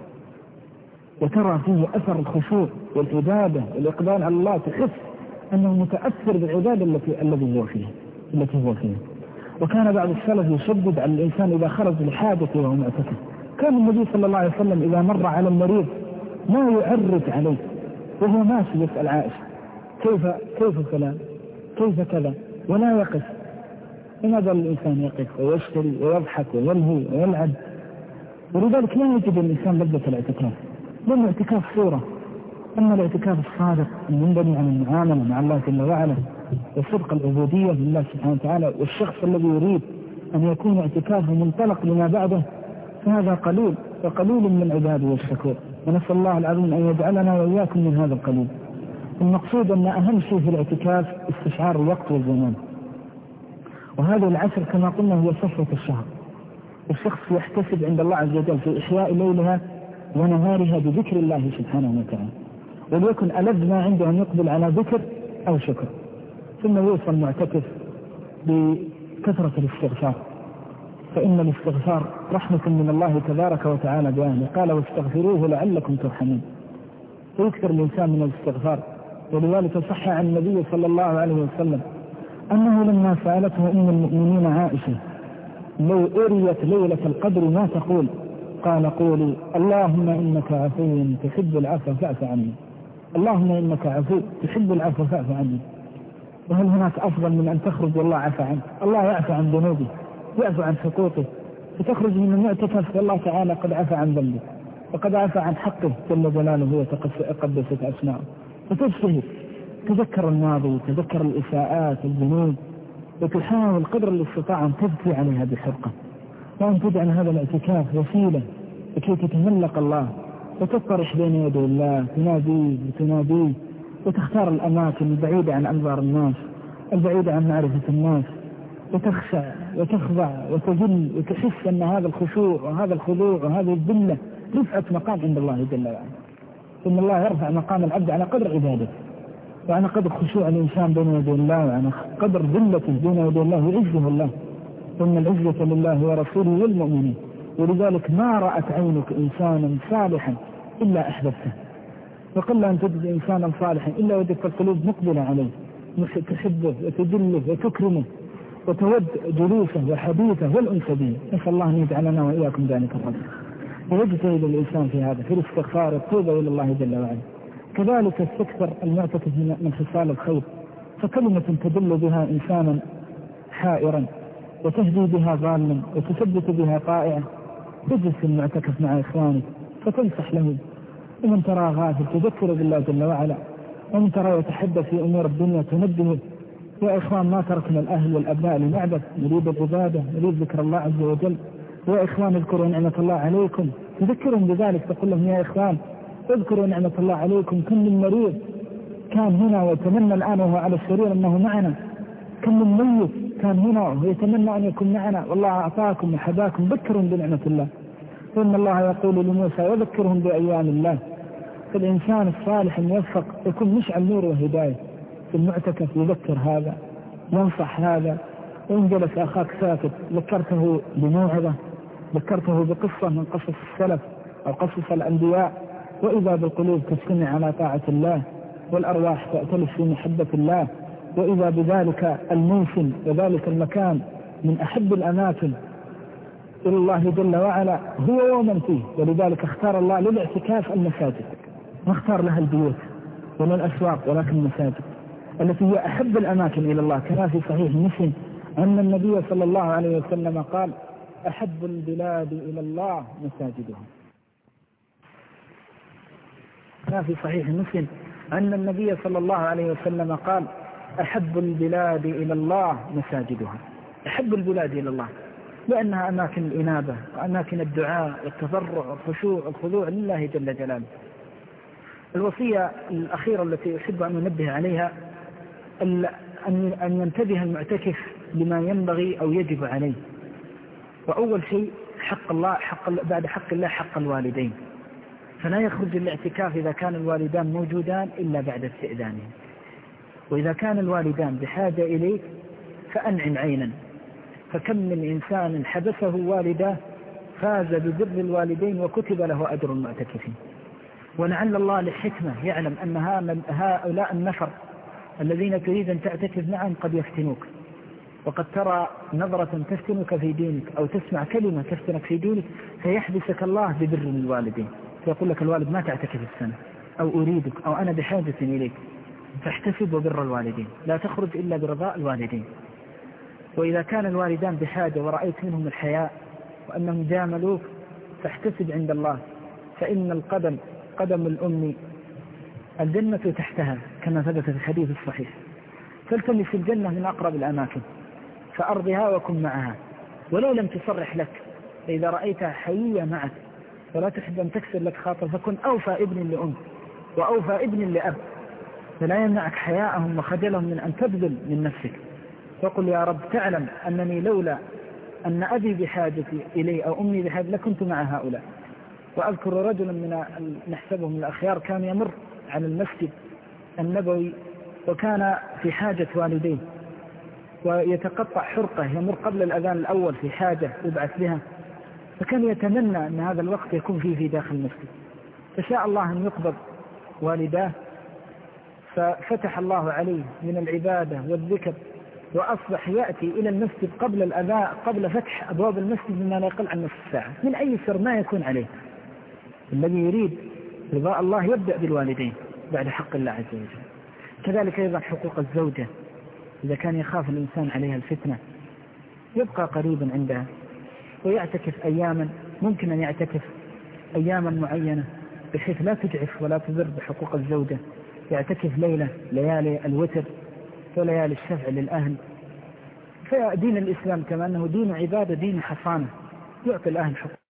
وترى فيه أثر الخشوع والعبادة والإقبال على الله، تحس أنه متأثر بالعبادة التي الذي هو فيها التي هو فيها. وكان بعض السلف يشدد على الإنسان إذا خرج لحاجته وهو معتكف. كان النبي صلى الله عليه وسلم إذا مر على المريض ما يعرج عليه وهو ماشي يسأل عائشة كيف كيف فلان كيف كذا، ولا يقف. لماذا الإنسان يقف ويشتري ويضحك ويلهي ويلعب؟ ولذلك لا يجد الإنسان لذة الاعتكاف، لأن الاعتكاف صورة. أما الاعتكاف الصادق المنبني عن المعاملة مع الله جل وعلا وصدق العبودية لله سبحانه وتعالى، والشخص الذي يريد أن يكون اعتكافه منطلق لما بعده، فهذا قليل وقليل من عباده والشكور. ونسأل الله العظيم أن يجعلنا وإياكم من هذا القليل. المقصود أن أهم شيء في الاعتكاف استشعار الوقت والزمان، وهذه العشر كما قلنا هي صفوة الشهر. الشخص يحتسب عند الله عز وجل في إحياء ليلها ونهارها بذكر الله سبحانه وتعالى، وليكن ألذ ما عنده أن يقبل على ذكر أو شكر. ثم يوصل المعتكف بكثرة الاستغفار، فإن الاستغفار رحمة من الله تبارك وتعالى بأهله، قال واستغفروه لعلكم ترحمون. فيكثر الإنسان من الاستغفار. ولذلك صح عن النبي صلى الله عليه وسلم أنه لما سألته أم المؤمنين عائشة لو أريت ليلة القدر ما تقول، قال قولي اللهم إنك عفو تحب العفو فاعف عني، اللهم إنك عفو تحب العفو فاعف عني. وهل هناك أفضل من أن تخرج والله عفى عنك؟ الله يعفى عن ذنوبه، يعفى عن سقوطه، فتخرج من المعتكف والله تعالى قد عفى عن ذنبه وقد عفى عن حقه جل جلاله وتقدست أسماءه. فتجتهد، تذكر الماضي، تذكر الإساءات الذنوب، وتحاول قدر الاستطاعة أن تبكي عليها بحرقة، وأن تجعل هذا الاعتكاف وسيلة لكي تتملق الله وتطرح بين يدي الله، تناديه وتناديه، وتختار الأماكن البعيدة عن أنظار الناس، البعيدة عن معرفة الناس، وتخشع وتخضع وتذل وتحس أن هذا الخشوع وهذا الخضوع وهذه الذلة رفعة مقام عند الله جل وعلا. إن الله يرفع مقام العبد على قدر عبادته، وعلى قدر خشوع الإنسان بين يدي الله، وعلى قدر ذلته بين يدي الله يعزه الله. إن العزة لله ورسوله والمؤمنين. ولذلك ما رأت عينك إنسانا صالحا إلا أحببته، وقل أن تجد إنسانا صالحا إلا وجدت القلوب مقبلة عليه، تحبه وتجله وتكرمه وتود جلوسه وحديثه والأنس به. نسأل الله أن يجعلنا وإياكم ذلك الرجل. ويجتهد الإنسان في هذا، في الاستغفار والتوبة إلى الله جل وعلا. كذلك استكثر المعتكف من خصال الخير، فكلمة تدل بها إنسانا حائرا وتهدي بها ضالا وتثبت بها طائعا. تجلس في المعتكف مع إخوانك فتنصح له، ومن ترى غافل تذكر بالله جل وعلا، ومن ترى يتحدث في أمور الدنيا تنبه. يا إخوان ما تركنا الأهل والأبناء لنعبث، نريد العبادة، نريد ذكر الله عز وجل. يا إخوان اذكروا نعمة الله عليكم، تذكرهم بذلك، تقول لهم يا إخوان اذكروا نعمة الله عليكم، كم من مريض كان هنا ويتمنى الآن وهو على السرير أنه معنا، كم من ميت كان هنا ويتمنى أن يكون معنا، والله أعطاكم وحباكم. ذكرهم بنعمة الله، فإن الله يقول لموسى وذكرهم بأيام الله. فالإنسان الصالح الموفق يكون مشعل نور وهداية في المعتكف، يذكر هذا، ينصح هذا. وإن جلس أخاك ساكت ذكرته بموعظة، ذكرته بقصة من قصص السلف أو قصص الأنبياء، وإذا بالقلوب تجتمع على طاعة الله، والأرواح تأتلف في محبة الله. وإذا بذلك الموسم وذلك المكان من أحب الأماكن إلى الله جل وعلا هو يوما فيه. ولذلك اختار الله للاعتكاف المساجد، ما اختار لها البيوت ولا الأسواق، ولكن المساجد التي هي أحب الأماكن إلى الله. كما في صحيح مسلم أن النبي صلى الله عليه وسلم قال أحب البلاد إلى الله مساجدها. كما في صحيح مسلم أن النبي صلى الله عليه وسلم قال أحب البلاد إلى الله مساجدها، أحب البلاد إلى الله لأنها أماكن الإنابة وأماكن الدعاء والتضرع والخشوع والخضوع لله جل جلاله. الوصية الأخيرة التي أحب أن أنبه عليها أن ينتبه المعتكف لما ينبغي أو يجب عليه. وأول شيء حق الله، حق بعد حق الله حق الوالدين، فلا يخرج الاعتكاف إذا كان الوالدان موجودان إلا بعد استئذانهم. وإذا كان الوالدان بحاجة إليك فأنعم عينا، فكم من إنسان حبسه والده فاز ببر الوالدين وكتب له أجر المعتكفين. ولعل الله لحكمة يعلم أن هؤلاء النفر الذين تريد أن تعتكف معهم قد يفتنوك، وقد ترى نظرة تفتنك في دينك أو تسمع كلمة تفتنك في دينك فيحبسك الله ببر الوالدين، فيقول لك الوالد ما تعتكف السنة، أو أريدك، أو أنا بحاجة إليك، فاحتسب بر الوالدين، لا تخرج إلا برضاء الوالدين. وإذا كان الوالدان بحاجة ورأيت منهم الحياء وأنهم جاملوك فاحتسب عند الله، فإن القدم قدم الأم الجنة تحتها كما ثبت في الحديث الصحيح. فالتمس الجنة من أقرب الأماكن فأرضها وكن معها، ولو لم تصرح لك، فإذا رأيتها حيية معك ولا تحب أن تكسر لك خاطر فكن أوفى ابن لأم وأوفى ابن لأب، فلا يمنعك حياءهم وخجلهم من أن تبذل من نفسك. فقل يا رب تعلم أنني لولا أن أبي بحاجتي إلي أو أمي بحاجة لكنت مع هؤلاء. وأذكر رجلا من نحسبه من الأخيار كان يمر على المسجد النبوي وكان في حاجة والديه، ويتقطع حرقة يمر قبل الأذان الأول في حاجة يبعث بها، فكان يتمنى أن هذا الوقت يكون فيه في داخل المسجد، فشاء الله أن يقبض والداه، ففتح الله عليه من العبادة والذكر، وأصبح يأتي إلى المسجد قبل الأذان، قبل فتح أبواب المسجد مما لا يقل عن نصف ساعة، من أي سر ما يكون عليه. الذي يريد رضاء الله يبدأ بالوالدين بعد حق الله عز وجل. كذلك أيضا حقوق الزوجة، إذا كان يخاف الإنسان عليها الفتنة يبقى قريبا عندها ويعتكف أياما، ممكن أن يعتكف أياما معينة بحيث لا تجعف ولا تضر بحقوق الزوجة، يعتكف ليلة ليالي الوتر وليالي الشفع للأهل. فدين الإسلام كما أنه دين عبادة دين حصانة يعطي الأهل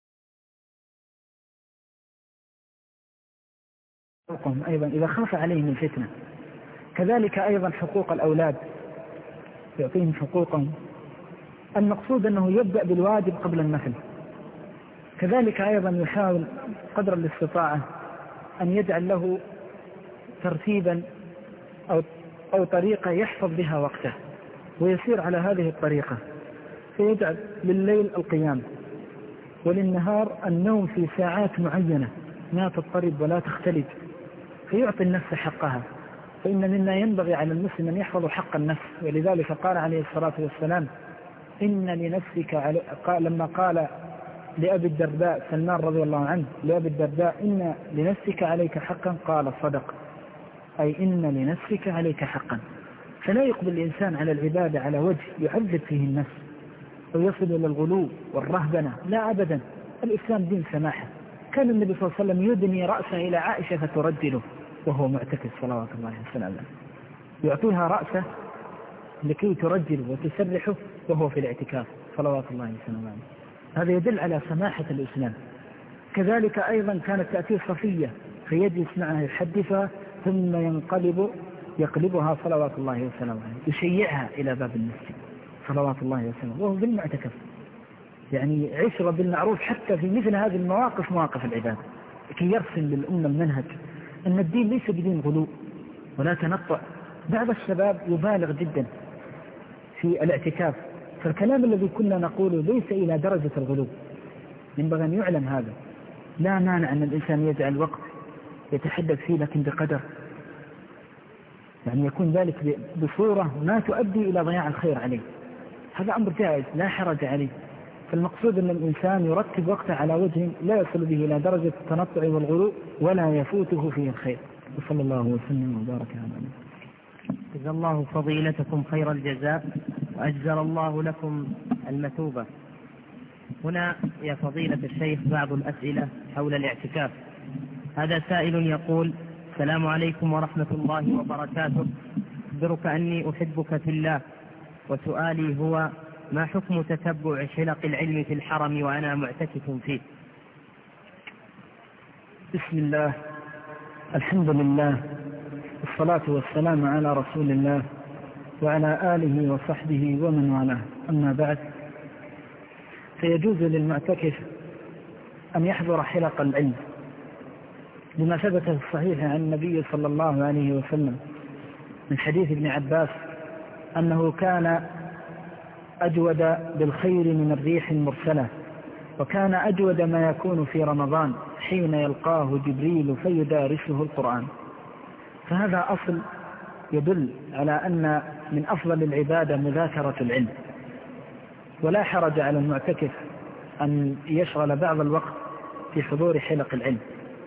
حقوقهم أيضا إذا خاف عليهم الفتنة. كذلك أيضا حقوق الأولاد يعطيهم حقوقهم، المقصود أنه يبدأ بالواجب قبل النفل. كذلك أيضا يحاول قدر الاستطاعة أن يجعل له ترتيبا أو, أو طريقة يحفظ بها وقته ويسير على هذه الطريقة، فيجعل لليل القيام وللنهار النوم في ساعات معينة لا تضطرب ولا تختلج، فيعطي النفس حقها. فإن مما ينبغي على المسلم أن يحفظ حق النفس، ولذلك قال عليه الصلاة والسلام إن لنفسك علي... قال لما قال لأبي الدرداء سلمان رضي الله عنه لأبي الدرداء إن لنفسك عليك حقا، قال صدق، أي إن لنفسك عليك حقا. فلا يقبل الإنسان على العبادة على وجه يعذب فيه النفس ويصل إلى الغلو والرهبنة، لا أبدا. الإسلام دين سماحة. كان النبي صلى الله عليه وسلم يدني رأسه إلى عائشة فترجله وهو معتكف صلوات الله وسلامه، يعطيها رأسه لكي ترجله وتسرحه وهو في الاعتكاف صلوات الله وسلامه. هذا يدل على سماحة الإسلام. كذلك أيضا كانت تأتي صفية فيجلس معها يحدثها ثم ينقلب يقلبها صلوات الله وسلامه، يشيعها إلى باب المسجد صلوات الله وسلامه وهو بالمعتكف. يعني عشرة بالمعروف حتى في مثل هذه المواقف، مواقف العبادة، كي يرسل للأمة المنهج أن الدين ليس بدين غلو ولا تنطع. بعض الشباب يبالغ جدا في الاعتكاف، فالكلام الذي كنا نقوله ليس إلى درجة الغلو، ينبغي أن يعلم هذا. لا مانع أن الإنسان يجعل وقت يتحدث فيه لكن بقدر، يعني يكون ذلك بصورة ما تؤدي إلى ضياع الخير عليه، هذا أمر جائز لا حرج عليه. فالمقصود أن الإنسان يرتب وقته على وجه لا يصل به إلى درجة التنطع والغلو ولا يفوته فيه الخير. وصلى الله وسلم وبارك على نبينا. جزا الله فضيلتكم خير الجزاء وأجزل الله لكم المثوبة. هنا يا فضيلة الشيخ بعض الأسئلة حول الاعتكاف. هذا سائل يقول: السلام عليكم ورحمة الله وبركاته. أخبرك أني أحبك في الله، وسؤالي هو: ما حكم تتبع حلق العلم في الحرم وأنا معتكف فيه؟ بسم الله، الحمد لله، والصلاة والسلام على رسول الله وعلى آله وصحبه ومن والاه، أما بعد، فيجوز للمعتكف أن يحضر حلق العلم لما ثبت في الصحيح عن النبي صلى الله عليه وسلم من حديث ابن عباس أنه كان أجود بالخير من الريح المرسلة، وكان أجود ما يكون في رمضان حين يلقاه جبريل فيدارسه القرآن. فهذا أصل يدل على أن من أفضل العبادة مذاكرة العلم، ولا حرج على المعتكف أن يشغل بعض الوقت في حضور حلق العلم،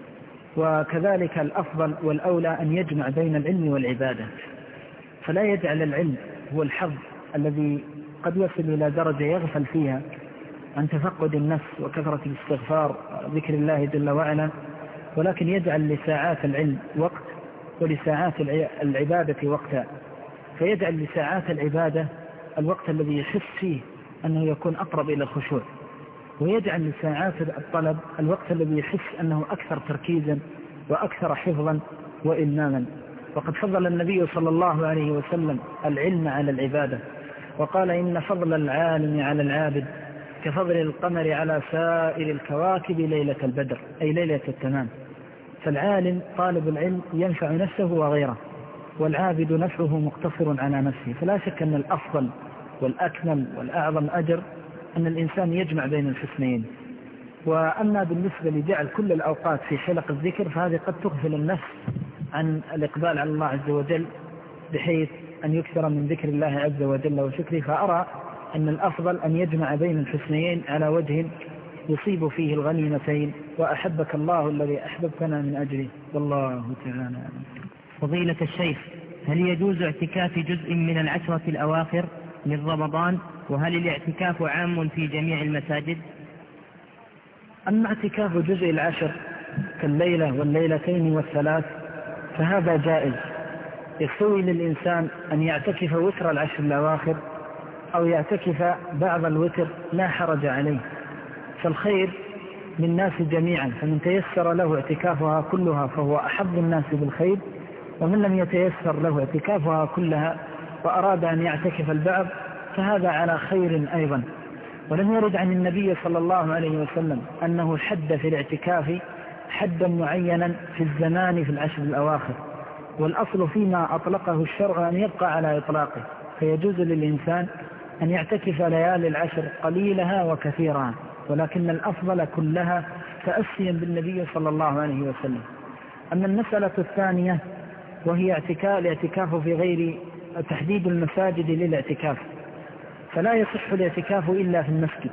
وكذلك الأفضل والأولى أن يجمع بين العلم والعبادة، فلا يجعل العلم هو الحظ الذي قد يصل إلى درجة يغفل فيها عن تفقد النفس وكثرة الاستغفار ذكر الله جل وعلا، ولكن يجعل لساعات العلم وقت ولساعات العبادة وقتا، فيجعل لساعات العبادة الوقت الذي يحس فيه أنه يكون أقرب إلى الخشوع، ويجعل لساعات الطلب الوقت الذي يحس أنه أكثر تركيزا وأكثر حفظا وإلماما. وقد فضل النبي صلى الله عليه وسلم العلم على العبادة، وقال: إن فضل العالم على العابد كفضل القمر على سائر الكواكب ليلة البدر، أي ليلة التمام. فالعالم طالب العلم ينفع نفسه وغيره، والعابد نفعه مقتصر على نفسه. فلا شك أن الأفضل والأكمل والأعظم أجر أن الإنسان يجمع بين الحسنين. وأما بالنسبة لجعل كل الأوقات في حلق الذكر فهذه قد تغفل النفس عن الإقبال على الله عز وجل، بحيث أن يكثر من ذكر الله عز وجل وشكره. فأرى أن الأفضل أن يجمع بين الحسنين على وجه يصيب فيه الغنيمتين، وأحبك الله الذي أحببتنا من أجله، والله تعالى. فضيلة الشيخ، هل يجوز اعتكاف جزء من العشرة الأواخر من رمضان؟ وهل الاعتكاف عام في جميع المساجد؟ أما اعتكاف جزء العشر كالليلة والليلتين والثلاث فهذا جائز، يستوي للإنسان أن يعتكف وتر العشر الأواخر أو يعتكف بعض الوتر، لا حرج عليه، فالخير للناس جميعا، فمن تيسر له اعتكافها كلها فهو أحظ الناس بالخير، ومن لم يتيسر له اعتكافها كلها وأراد أن يعتكف البعض فهذا على خير أيضا. ولم يرد عن النبي صلى الله عليه وسلم أنه حد في الاعتكاف حدا معينا في الزمان في العشر الأواخر، والأصل فيما أطلقه الشرع أن يبقى على إطلاقه، فيجوز للإنسان أن يعتكف ليالي العشر قليلها وكثيرها، ولكن الأفضل كلها تأسيا بالنبي صلى الله عليه وسلم. أما المسألة الثانية وهي الاعتكاف في غير تحديد المساجد للاعتكاف، فلا يصح الاعتكاف إلا في المسجد،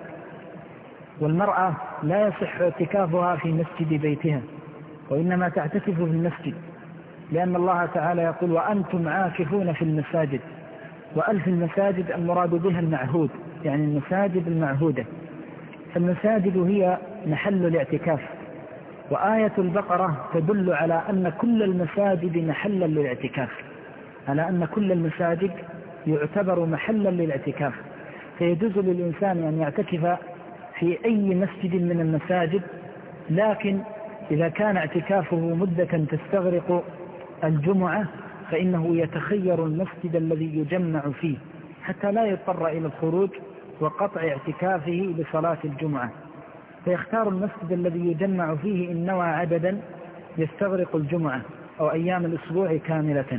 والمرأة لا يصح اعتكافها في مسجد بيتها، وإنما تعتكف في المسجد، لأن الله تعالى يقول: وأنتم عاكفون في المساجد. وألف المساجد المراد بها المعهود، يعني المساجد المعهودة، فالمساجد هي محل الاعتكاف. وآية البقرة تدل على أن كل المساجد محلا للاعتكاف، على أن كل المساجد يعتبر محلا للاعتكاف، فيجوز للإنسان أن يعتكف في أي مسجد من المساجد، لكن إذا كان اعتكافه مدة تستغرق الجمعة فإنه يتخير المسجد الذي يجمع فيه حتى لا يضطر إلى الخروج وقطع اعتكافه لصلاة الجمعة، فيختار المسجد الذي يجمع فيه إن نوى عددا يستغرق الجمعة أو أيام الأسبوع كاملة.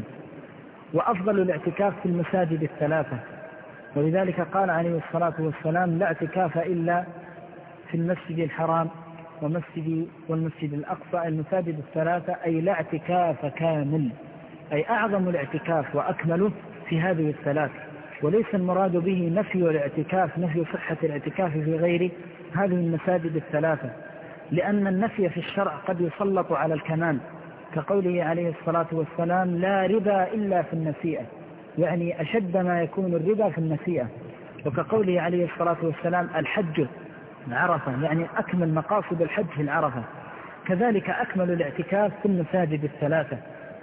وأفضل الاعتكاف في المساجد الثلاثة، ولذلك قال عليه الصلاة والسلام: لا اعتكاف إلا في المسجد الحرام ومسجد والمسجد الأقصى، المساجد الثلاثة، أي لا اعتكاف كامل، أي أعظم الاعتكاف وأكمله في هذه الثلاث. وليس المراد به نفي الاعتكاف، نفي صحة الاعتكاف في غير هذه المساجد الثلاثة، لأن النفي في الشرع قد يسلط على الكمال، كقوله عليه الصلاة والسلام: لا ربا إلا في النسيئة، يعني أشد ما يكون الربا في النسيئة. وكقوله عليه الصلاة والسلام: الحج عرفة، يعني أكمل مقاصد الحج في العرفة. كذلك أكمل الاعتكاف في المساجد الثلاثة،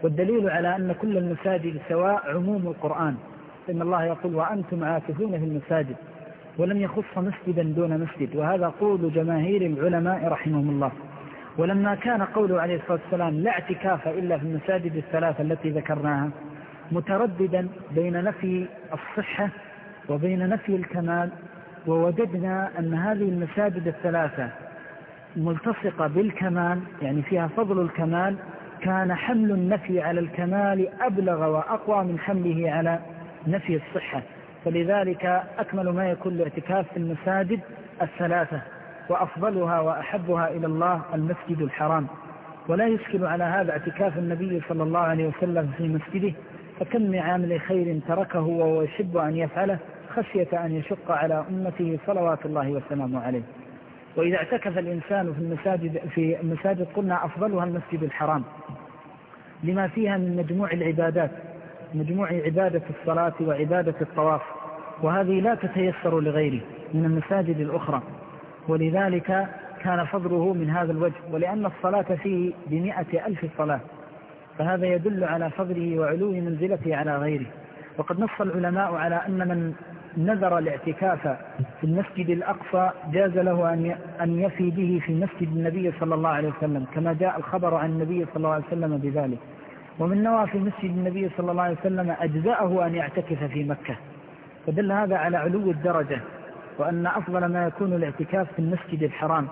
والدليل على أن كل المساجد سواء عموم القرآن، إن الله يقول وأنتم عاكفون في المساجد، ولم يخص مسجدا دون مسجد، وهذا قول جماهير العلماء رحمهم الله. ولما كان قوله عليه الصلاة والسلام لا اعتكاف إلا في المساجد الثلاثة التي ذكرناها، مترددا بين نفي الصحة وبين نفي الكمال، ووجدنا أن هذه المساجد الثلاثة ملتصقة بالكمال، يعني فيها فضل الكمال، كان حمل النفي على الكمال أبلغ وأقوى من حمله على نفي الصحة. فلذلك أكمل ما يكون الاعتكاف في المساجد الثلاثة، وأفضلها وأحبها إلى الله المسجد الحرام. ولا يشكل على هذا اعتكاف النبي صلى الله عليه وسلم في مسجده، فكم من عامل خير تركه وهو يحب أن يفعله خشية أن يشق على أمته صلوات الله وسلامه عليه. وإذا اعتكف الإنسان في المساجد في المساجد قلنا أفضلها المسجد الحرام لما فيها من مجموع العبادات، مجموع عبادة الصلاة وعبادة الطواف، وهذه لا تتيسر لغيره من المساجد الأخرى، ولذلك كان فضله من هذا الوجه. ولأن الصلاة فيه بمئة ألف صلاة، فهذا يدل على فضله وعلو منزلته على غيره. وقد نص العلماء على أن من نذر الاعتكاف في المسجد الأقصى جاز له أن يفي به في مسجد النبي صلى الله عليه وسلم، كما جاء الخبر عن النبي صلى الله عليه وسلم بذلك. ومن نوى في مسجد النبي صلى الله عليه وسلم أجزأه أن يعتكف في مكة، فدل هذا على علو الدرجة، وأن أفضل ما يكون الاعتكاف في المسجد الحرام.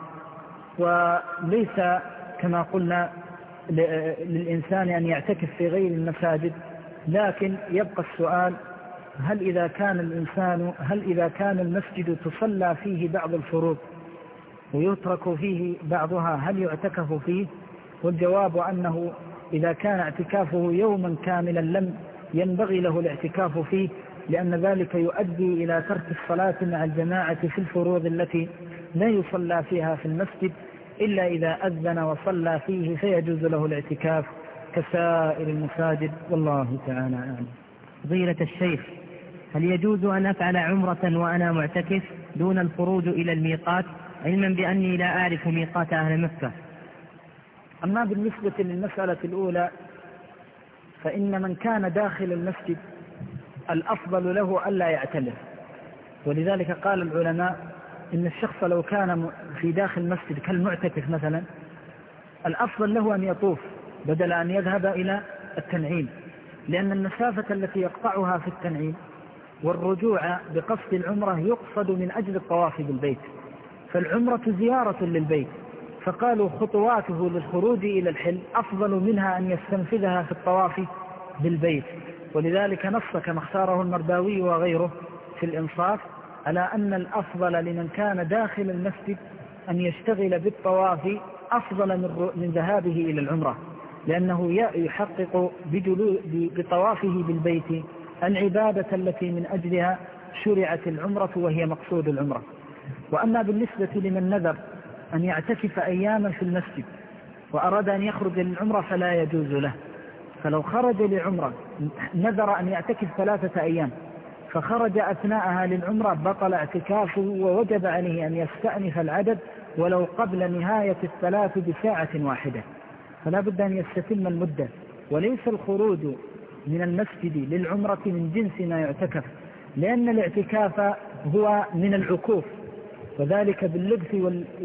وليس كما قلنا للإنسان أن يعتكف في غير المساجد، لكن يبقى السؤال: هل إذا كان الإنسان هل إذا كان المسجد تصلى فيه بعض الفروض ويترك فيه بعضها هل يعتكف فيه؟ والجواب أنه إذا كان اعتكافه يوما كاملا لم ينبغي له الاعتكاف فيه، لأن ذلك يؤدي إلى ترك الصلاة مع الجماعة في الفروض التي لا يصلى فيها في المسجد إلا إذا أذن وصلى فيه، فيجوز له الاعتكاف كسائر المساجد، والله تعالى أعلم. فضيلة الشيخ، هل يجوز أن أفعل عمرة وأنا معتكف دون الخروج إلى الميقات، علما بأني لا أعرف ميقات أهل مكة؟ أما بالنسبة للمسألة الأولى، فإن من كان داخل المسجد الأفضل له ألا يعتمر، ولذلك قال العلماء إن الشخص لو كان في داخل المسجد كالمعتكف مثلا، الأفضل له أن يطوف بدل أن يذهب إلى التنعيم، لأن المسافة التي يقطعها في التنعيم والرجوع بقصد العمرة يقصد من أجل الطواف بالبيت، فالعمرة زيارة للبيت، فقالوا خطواته للخروج إلى الحل أفضل منها أن يستنفذها في الطواف بالبيت. ولذلك نص كما اختاره المرداوي وغيره في الإنصاف على أن الأفضل لمن كان داخل المسجد أن يشتغل بالطواف أفضل من ذهابه إلى العمرة، لأنه يحقق بطوافه بالبيت العبادة التي من أجلها شرعت العمرة وهي مقصود العمرة. وأما بالنسبة لمن نذر أن يعتكف أياما في المسجد وأراد أن يخرج للعمرة فلا يجوز له، فلو خرج للعمرة نذر أن يعتكف ثلاثة أيام فخرج أثناءها للعمرة بطل اعتكافه، ووجب عليه أن يستأنف العدد ولو قبل نهاية الثلاث بساعة واحدة، فلا بد أن يستتم المدة. وليس الخروج من المسجد للعمرة من جنس ما يعتكف، لأن الاعتكاف هو من العكوف، وذلك باللبث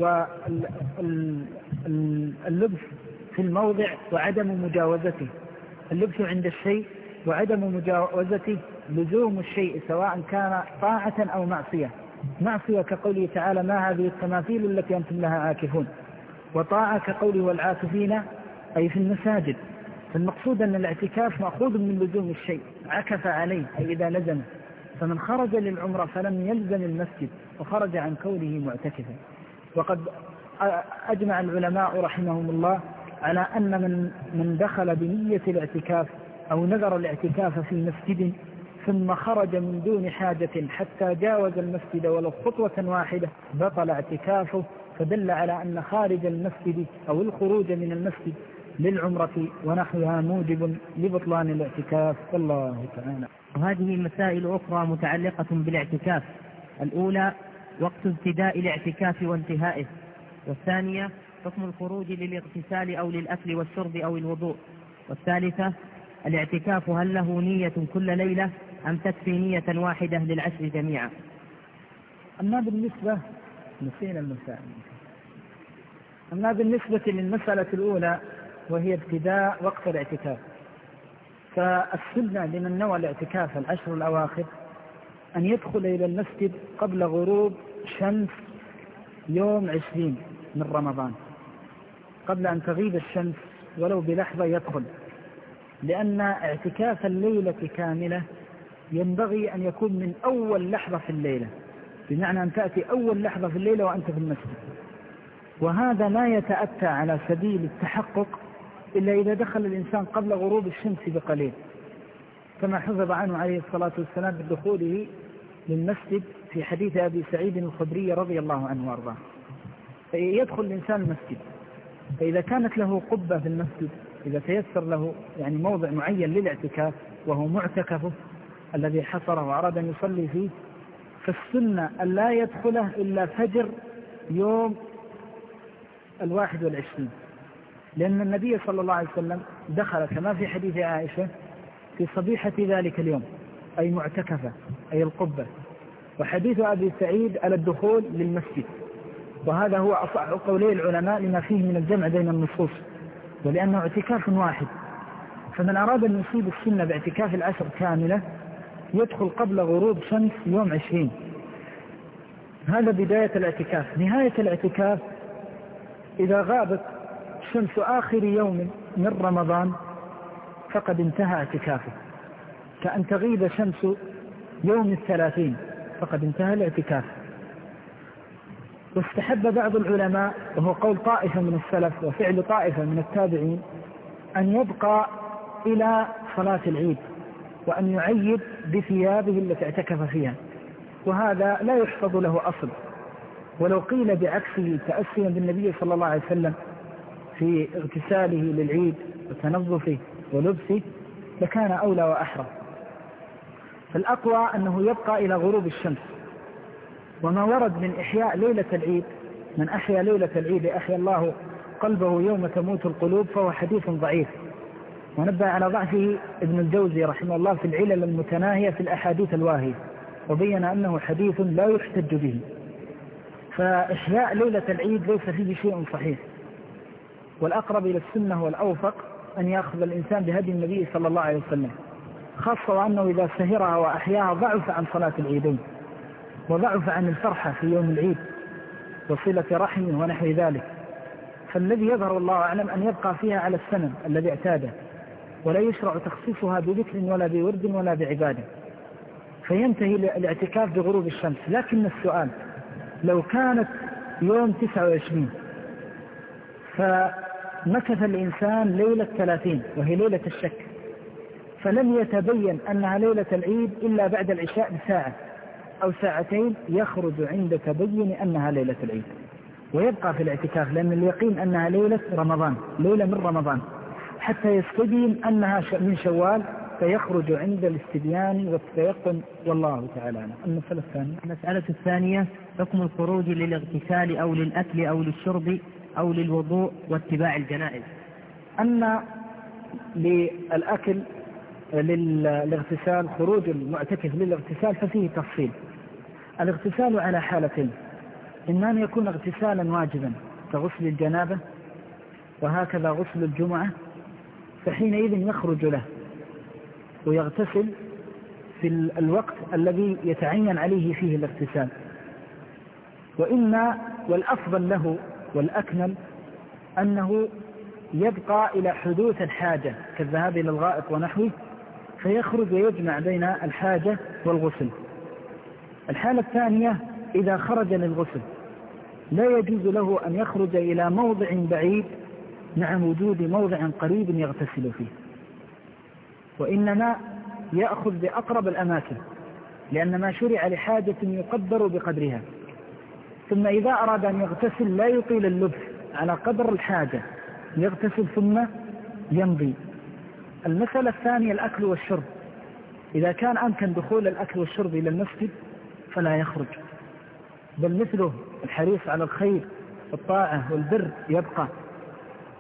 واللبث في الموضع وعدم مجاوزته، اللبث عند الشيء وعدم مجاوزته، لزوم الشيء سواء كان طاعة أو معصية. معصية كقوله تعالى ما هذه التماثيل التي أنتم لها عاكفون، وطاعة كقوله والعاكفين أي في المساجد. فالمقصود أن الاعتكاف مأخوذ من لزوم الشيء، عكف عليه أي إذا لزم. فمن خرج للعمرة فلم يلزم المسجد وخرج عن كونه معتكفا. وقد أجمع العلماء رحمهم الله على أن من, من دخل بنية الاعتكاف أو نذر الاعتكاف في مسجد ثم خرج من دون حاجة حتى جاوز المسجد ولو خطوة واحدة بطل اعتكافه، فدل على أن خارج المسجد أو الخروج من المسجد للعمرة ونحوها موجب لبطلان الاعتكاف، والله تعالى. وهذه مسائل أخرى متعلقة بالاعتكاف: الأولى وقت ابتداء الاعتكاف وانتهائه، والثانية حكم الخروج للاغتسال أو للأكل والشرب أو الوضوء، والثالثة الاعتكاف هل له نية كل ليلة أم تكفي نية واحدة للعشر جميعا؟ أما بالنسبة نسينا المسائل أما بالنسبة للمسألة الأولى وهي ابتداء وقت الاعتكاف، فالسنة لمن نوى الاعتكاف العشر الأواخر أن يدخل إلى المسجد قبل غروب شمس يوم عشرين من رمضان، قبل أن تغيب الشمس ولو بلحظة يدخل، لأن اعتكاف الليلة كاملة ينبغي أن يكون من أول لحظة في الليلة، بمعنى أن تأتي أول لحظة في الليلة وأنت في المسجد، وهذا لا يتأتى على سبيل التحقق إلا إذا دخل الإنسان قبل غروب الشمس بقليل، كما حفظ عنه عليه الصلاة والسلام بدخوله للمسجد في حديث أبي سعيد الخدري رضي الله عنه وارضاه. يدخل الإنسان المسجد، فإذا كانت له قبة في المسجد، إذا تيسر له يعني موضع معين للاعتكاف وهو معتكفه الذي حصره وأراد أن يصلي فيه، فالسنة أن لا يدخله إلا فجر يوم الواحد والعشرين، لأن النبي صلى الله عليه وسلم دخل كما في حديث عائشة في صبيحة ذلك اليوم، أي معتكفة أي القبة. وحديث أبي سعيد على الدخول للمسجد، وهذا هو أصح قولي العلماء لما فيه من الجمع بين النصوص، ولأنه اعتكاف واحد. فمن أراد أن يصيب السنة باعتكاف العشر كاملة يدخل قبل غروب شمس يوم عشرين، هذا بداية الاعتكاف. نهاية الاعتكاف إذا غابت شمس آخر يوم من رمضان فقد انتهى اعتكافه، كأن تغيب شمس يوم الثلاثين فقد انتهى الاعتكاف. واستحب بعض العلماء، وهو قول طائفة من السلف وفعل طائفة من التابعين، أن يبقى إلى صلاة العيد وأن يعيد بثيابه التي اعتكف فيها، وهذا لا يحفظ له أصل. ولو قيل بعكسه تأسيا بالنبي صلى الله عليه وسلم في اغتساله للعيد وتنظفه ولبسه لكان أولى وأحرى. فالأقوى أنه يبقى إلى غروب الشمس. وما ورد من إحياء ليلة العيد، من أحيا ليلة العيد أحيا الله قلبه يوم تموت القلوب، فهو حديث ضعيف، ونبه على ضعفه ابن الجوزي رحمه الله في العلل المتناهية في الأحاديث الواهية، وبين أنه حديث لا يحتج به. فإحياء ليلة العيد ليس فيه شيء صحيح، والأقرب إلى السنة والأوفق أن يأخذ الإنسان بهدي النبي صلى الله عليه وسلم، خاصة وأنه إذا سهرها وأحياها ضعف عن صلاة العيدين، وضعف عن الفرحة في يوم العيد وصلة رحم ونحو ذلك. فالذي يظهر الله أعلم أن يبقى فيها على السنن الذي اعتاده، ولا يشرع تخصيصها بذكر ولا بورد ولا بعبادة، فينتهي الاعتكاف بغروب الشمس. لكن السؤال، لو كانت يوم تسعة وعشرين فمكث الإنسان ليلة ثلاثين وهي ليلة الشك، فلم يتبين أنها ليلة العيد إلا بعد العشاء بساعة أو ساعتين، يخرج عند تبين أنها ليلة العيد ويبقى في الاعتكاف، لأن اليقين أنها ليلة رمضان، ليلة من رمضان، حتى يستبين أنها من شوال، فيخرج عند الاستبيان والتيقن، والله تعالى عنه. المسألة الثانية المسألة الثانية حكم الخروج للاغتسال أو للأكل أو للشرب أو للوضوء واتباع الجنائز. أما للأكل للاغتسال، خروج المعتكف للاغتسال ففيه تفصيل. الاغتسال على حالتين، إما أن يكون اغتسالا واجبا كغسل الجنابة وهكذا غسل الجمعة، فحينئذ يخرج له ويغتسل في الوقت الذي يتعين عليه فيه الاغتسال. وإما والأفضل له والأكمل أنه يبقى إلى حدوث الحاجة كالذهاب إلى الغائط ونحوه، فيخرج ويجمع بين الحاجة والغسل. الحالة الثانية إذا خرج للغسل لا يجوز له أن يخرج إلى موضع بعيد مع وجود موضع قريب يغتسل فيه، وإنما يأخذ بأقرب الأماكن، لأن ما شرع لحاجة يقدر بقدرها. ثم إذا أراد أن يغتسل لا يطيل اللبث، على قدر الحاجة يغتسل ثم يمضي. المسألة الثانية الأكل والشرب، إذا كان أمكن دخول الأكل والشرب إلى المسجد فلا يخرج، بل مثله الحريص على الخير والطاعة والبر يبقى.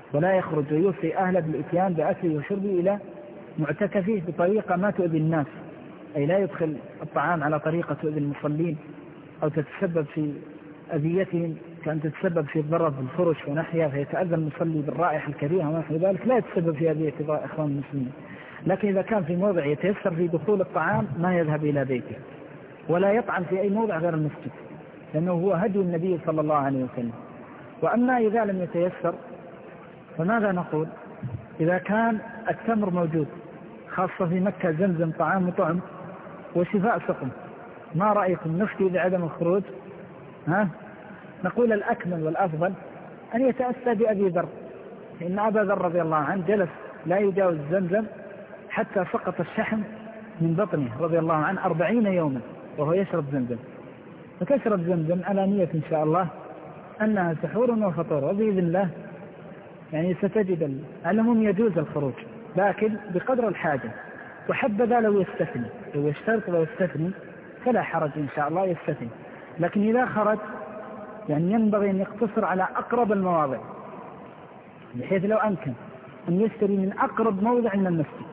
ولا يخرج ويوصي أهله بالإتيان بأكله وشربه إلى معتكفه بطريقة ما تؤذي الناس، أي لا يدخل الطعام على طريقة تؤذي المصلين أو تتسبب في أذيتهم، كأن تتسبب في الضرر بالفرش ونحيها فيتأذى المصلي بالرائحة الكريهة ونحو ذلك، لا يتسبب في أذية إخوان المسلمين. لكن إذا كان في موضع يتيسر في دخول الطعام ما يذهب إلى بيته ولا يطعم في أي موضع غير المسجد، لأنه هو هدي النبي صلى الله عليه وسلم. وأما إذا لم يتيسر فماذا نقول؟ إذا كان التمر موجود خاصة في مكة زمزم طعام وطعم وشفاء سقم، ما رأيكم نفتي بعدم الخروج؟ ها؟ نقول الأكمل والأفضل أن يتأسى بأبي ذر، إن أبا ذر رضي الله عنه جلس لا يجاوز زمزم حتى سقط الشحم من بطنه رضي الله عنه أربعين يوما وهو يشرب زمزم. فتشرب زمزم على نية إن شاء الله أنها سحور وفطور، وبإذن الله يعني ستجد العلم يجوز الخروج لكن بقدر الحاجة. وحبذا لو يستثني، لو يشترط لو يستثني فلا حرج إن شاء الله يستثني، لكن إذا خرج يعني ينبغي أن يقتصر على أقرب المواضع، بحيث لو أمكن أن يشتري من أقرب موضع من المسجد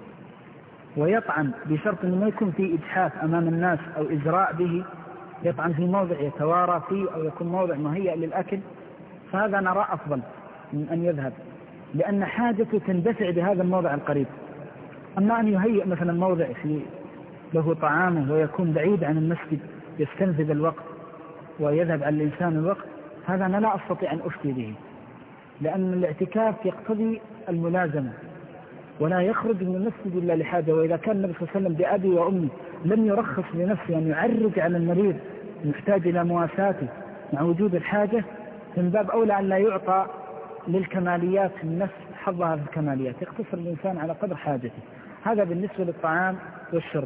ويطعم، بشرط أنه ما يكون في إجحاف أمام الناس أو إزراء به، يطعم في موضع يتوارى فيه أو يكون موضع مهيئ للأكل، فهذا نرى أفضل من أن يذهب، لأن حاجته تندفع بهذا الموضع القريب. أما أن يهيئ مثلا موضع في له طعامه ويكون بعيد عن المسجد يستنفذ الوقت ويذهب على الإنسان الوقت، هذا أنا لا أستطيع أن أفتي به، لأن الاعتكاف يقتضي الملازمة ولا يخرج من المسجد إلا لحاجة. وإذا كان النبي صلى الله عليه وسلم بأبي وأمي لم يرخص لنفسه أن يعرج على المريض محتاج إلى مواساته مع وجود الحاجة، من باب أولى أن لا يعطى للكماليات النفس حظها في الكماليات، يقتصر الإنسان على قدر حاجته. هذا بالنسبة للطعام والشرب.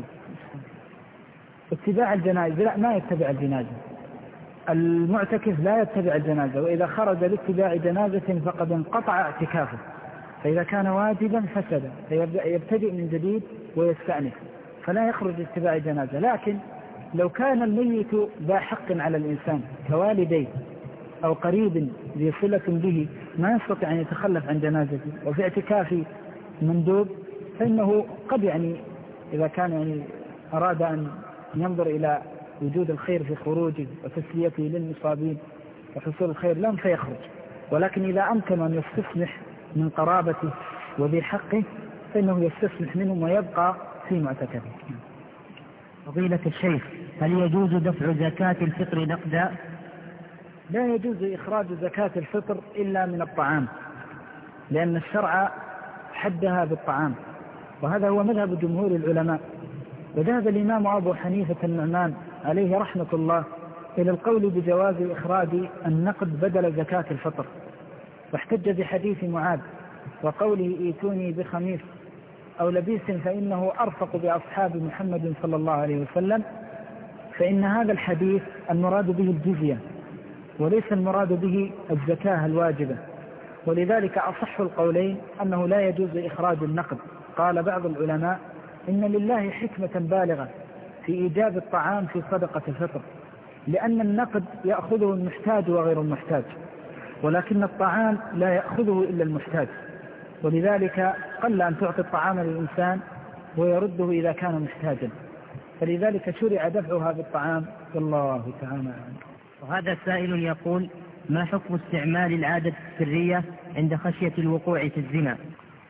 اتباع الجنائز لا، ما يتبع الجنازة، المعتكف لا يتبع الجنازة، وإذا خرج لاتباع جنازة فقد انقطع اعتكافه، فإذا كان واجبا فسد فيبدأ يبتدئ من جديد ويستأنف، فلا يخرج لاتباع جنازة. لكن لو كان الميت ذا حق على الإنسان كوالديه أو قريب ذي صلة به ما يستطيع أن يتخلف عن جنازته وفي اعتكاف مندوب، فإنه قد يعني إذا كان يعني أراد أن ينظر إلى وجود الخير في خروجه وتسليته للمصابين وحصول الخير لهم فيخرج، ولكن إذا أمكن أن يستسمح من قرابته وذي حقه فإنه يستسمح منهم ويبقى في معتكفه. فضيلة الشيخ، هل يجوز دفع زكاة الفطر نقدا؟ لا يجوز إخراج زكاة الفطر إلا من الطعام، لأن الشرع حدها بالطعام، وهذا هو مذهب جمهور العلماء. وذهب الإمام أبو حنيفة النعمان عليه رحمة الله إلى القول بجواز إخراج النقد بدل زكاة الفطر، واحتج بحديث معاذ وقوله إيتوني بخميس أو لبيس فإنه أرفق بأصحاب محمد صلى الله عليه وسلم، فإن هذا الحديث المراد به الجزية وليس المراد به الزكاة الواجبة، ولذلك أصح القولين أنه لا يجوز إخراج النقد. قال بعض العلماء إن لله حكمة بالغة في إيجاب الطعام في صدقة الفطر، لأن النقد يأخذه المحتاج وغير المحتاج، ولكن الطعام لا يأخذه إلا المحتاج، ولذلك قل أن تعطي الطعام للإنسان ويرده إذا كان محتاجا، فلذلك شرع دفعها بالطعام والله تعالى عنه. وهذا سائل يقول: ما حكم استعمال العادة السرية عند خشية الوقوع في الزنا؟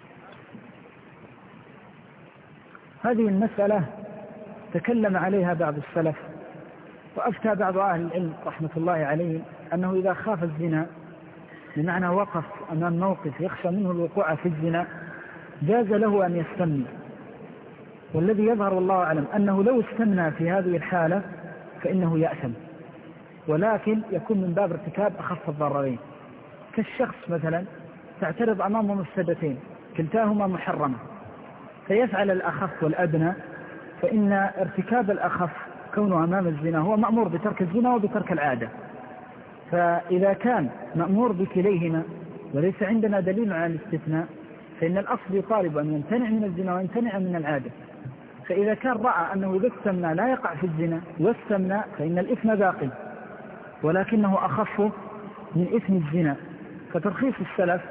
هذه المسألة تكلم عليها بعض السلف، وأفتى بعض أهل العلم رحمة الله عليهم أنه إذا خاف الزنا بمعنى وقف أمام موقف يخشى منه الوقوع في الزنا جاز له أن يستمنى، والذي يظهر والله أعلم أنه لو استمنى في هذه الحالة فإنه يأثم، ولكن يكون من باب ارتكاب أخف الضررين، كالشخص مثلا تعترض أمامه مفسدتين كلتاهما محرمة فيفعل الأخف والأدنى، فإن ارتكاب الأخف كونه أمام الزنا هو مأمور بترك الزنا وبترك العادة، فإذا كان مأمور بكليهما وليس عندنا دليل على الاستثناء فإن الأصل يطالب أن يمتنع من الزنا ويمتنع من العادة. فإذا كان رأى أنه إذا استمنى لا يقع في الزنا واستمنى فإن الإثم باقي ولكنه أخف من إثم الزنا. فترخيص السلف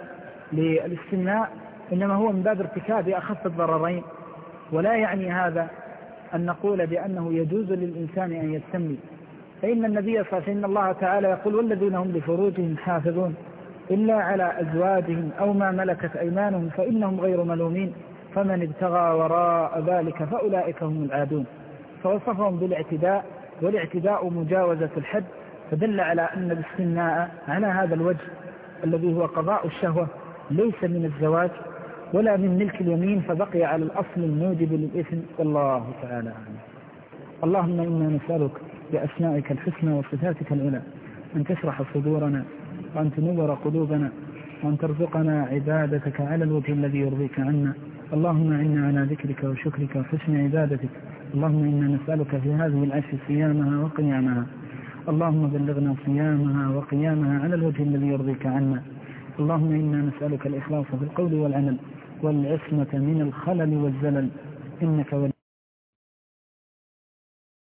للاستمناء إنما هو من باب ارتكاب أخف الضررين، ولا يعني هذا أن نقول بأنه يجوز للإنسان أن يستمي، فإن النبي صلى الله عليه وسلم الله تعالى يقول والذين هم لفروجهم حافظون إلا على أزواجهم أو ما ملكت أيمانهم فإنهم غير ملومين فمن ابتغى وراء ذلك فأولئك هم العادون. فوصفهم بالاعتداء، والاعتداء مجاوزة الحد، فدل على أن الاستمناء على هذا الوجه الذي هو قضاء الشهوة ليس من الزواج ولا من ملك اليمين، فبقي على الأصل الموجب للإثم، والله تعالى أعلم. اللهم إنا نسألك بأسمائك الحسنى وصفاتك العلى أن تشرح صدورنا وأن تنور قلوبنا وأن ترزقنا عبادتك على الوجه الذي يرضيك عنا. اللهم إنا على ذكرك وشكرك وحسن عبادتك. اللهم إنا نسألك في هذه العشر صيامها وقيامها، اللهم بلغنا صيامها وقيامها على الوجه الذي يرضيك عنا. اللهم إنا نسألك الإخلاص في القول والعمل والعصمة من الخلل والزلل، إنك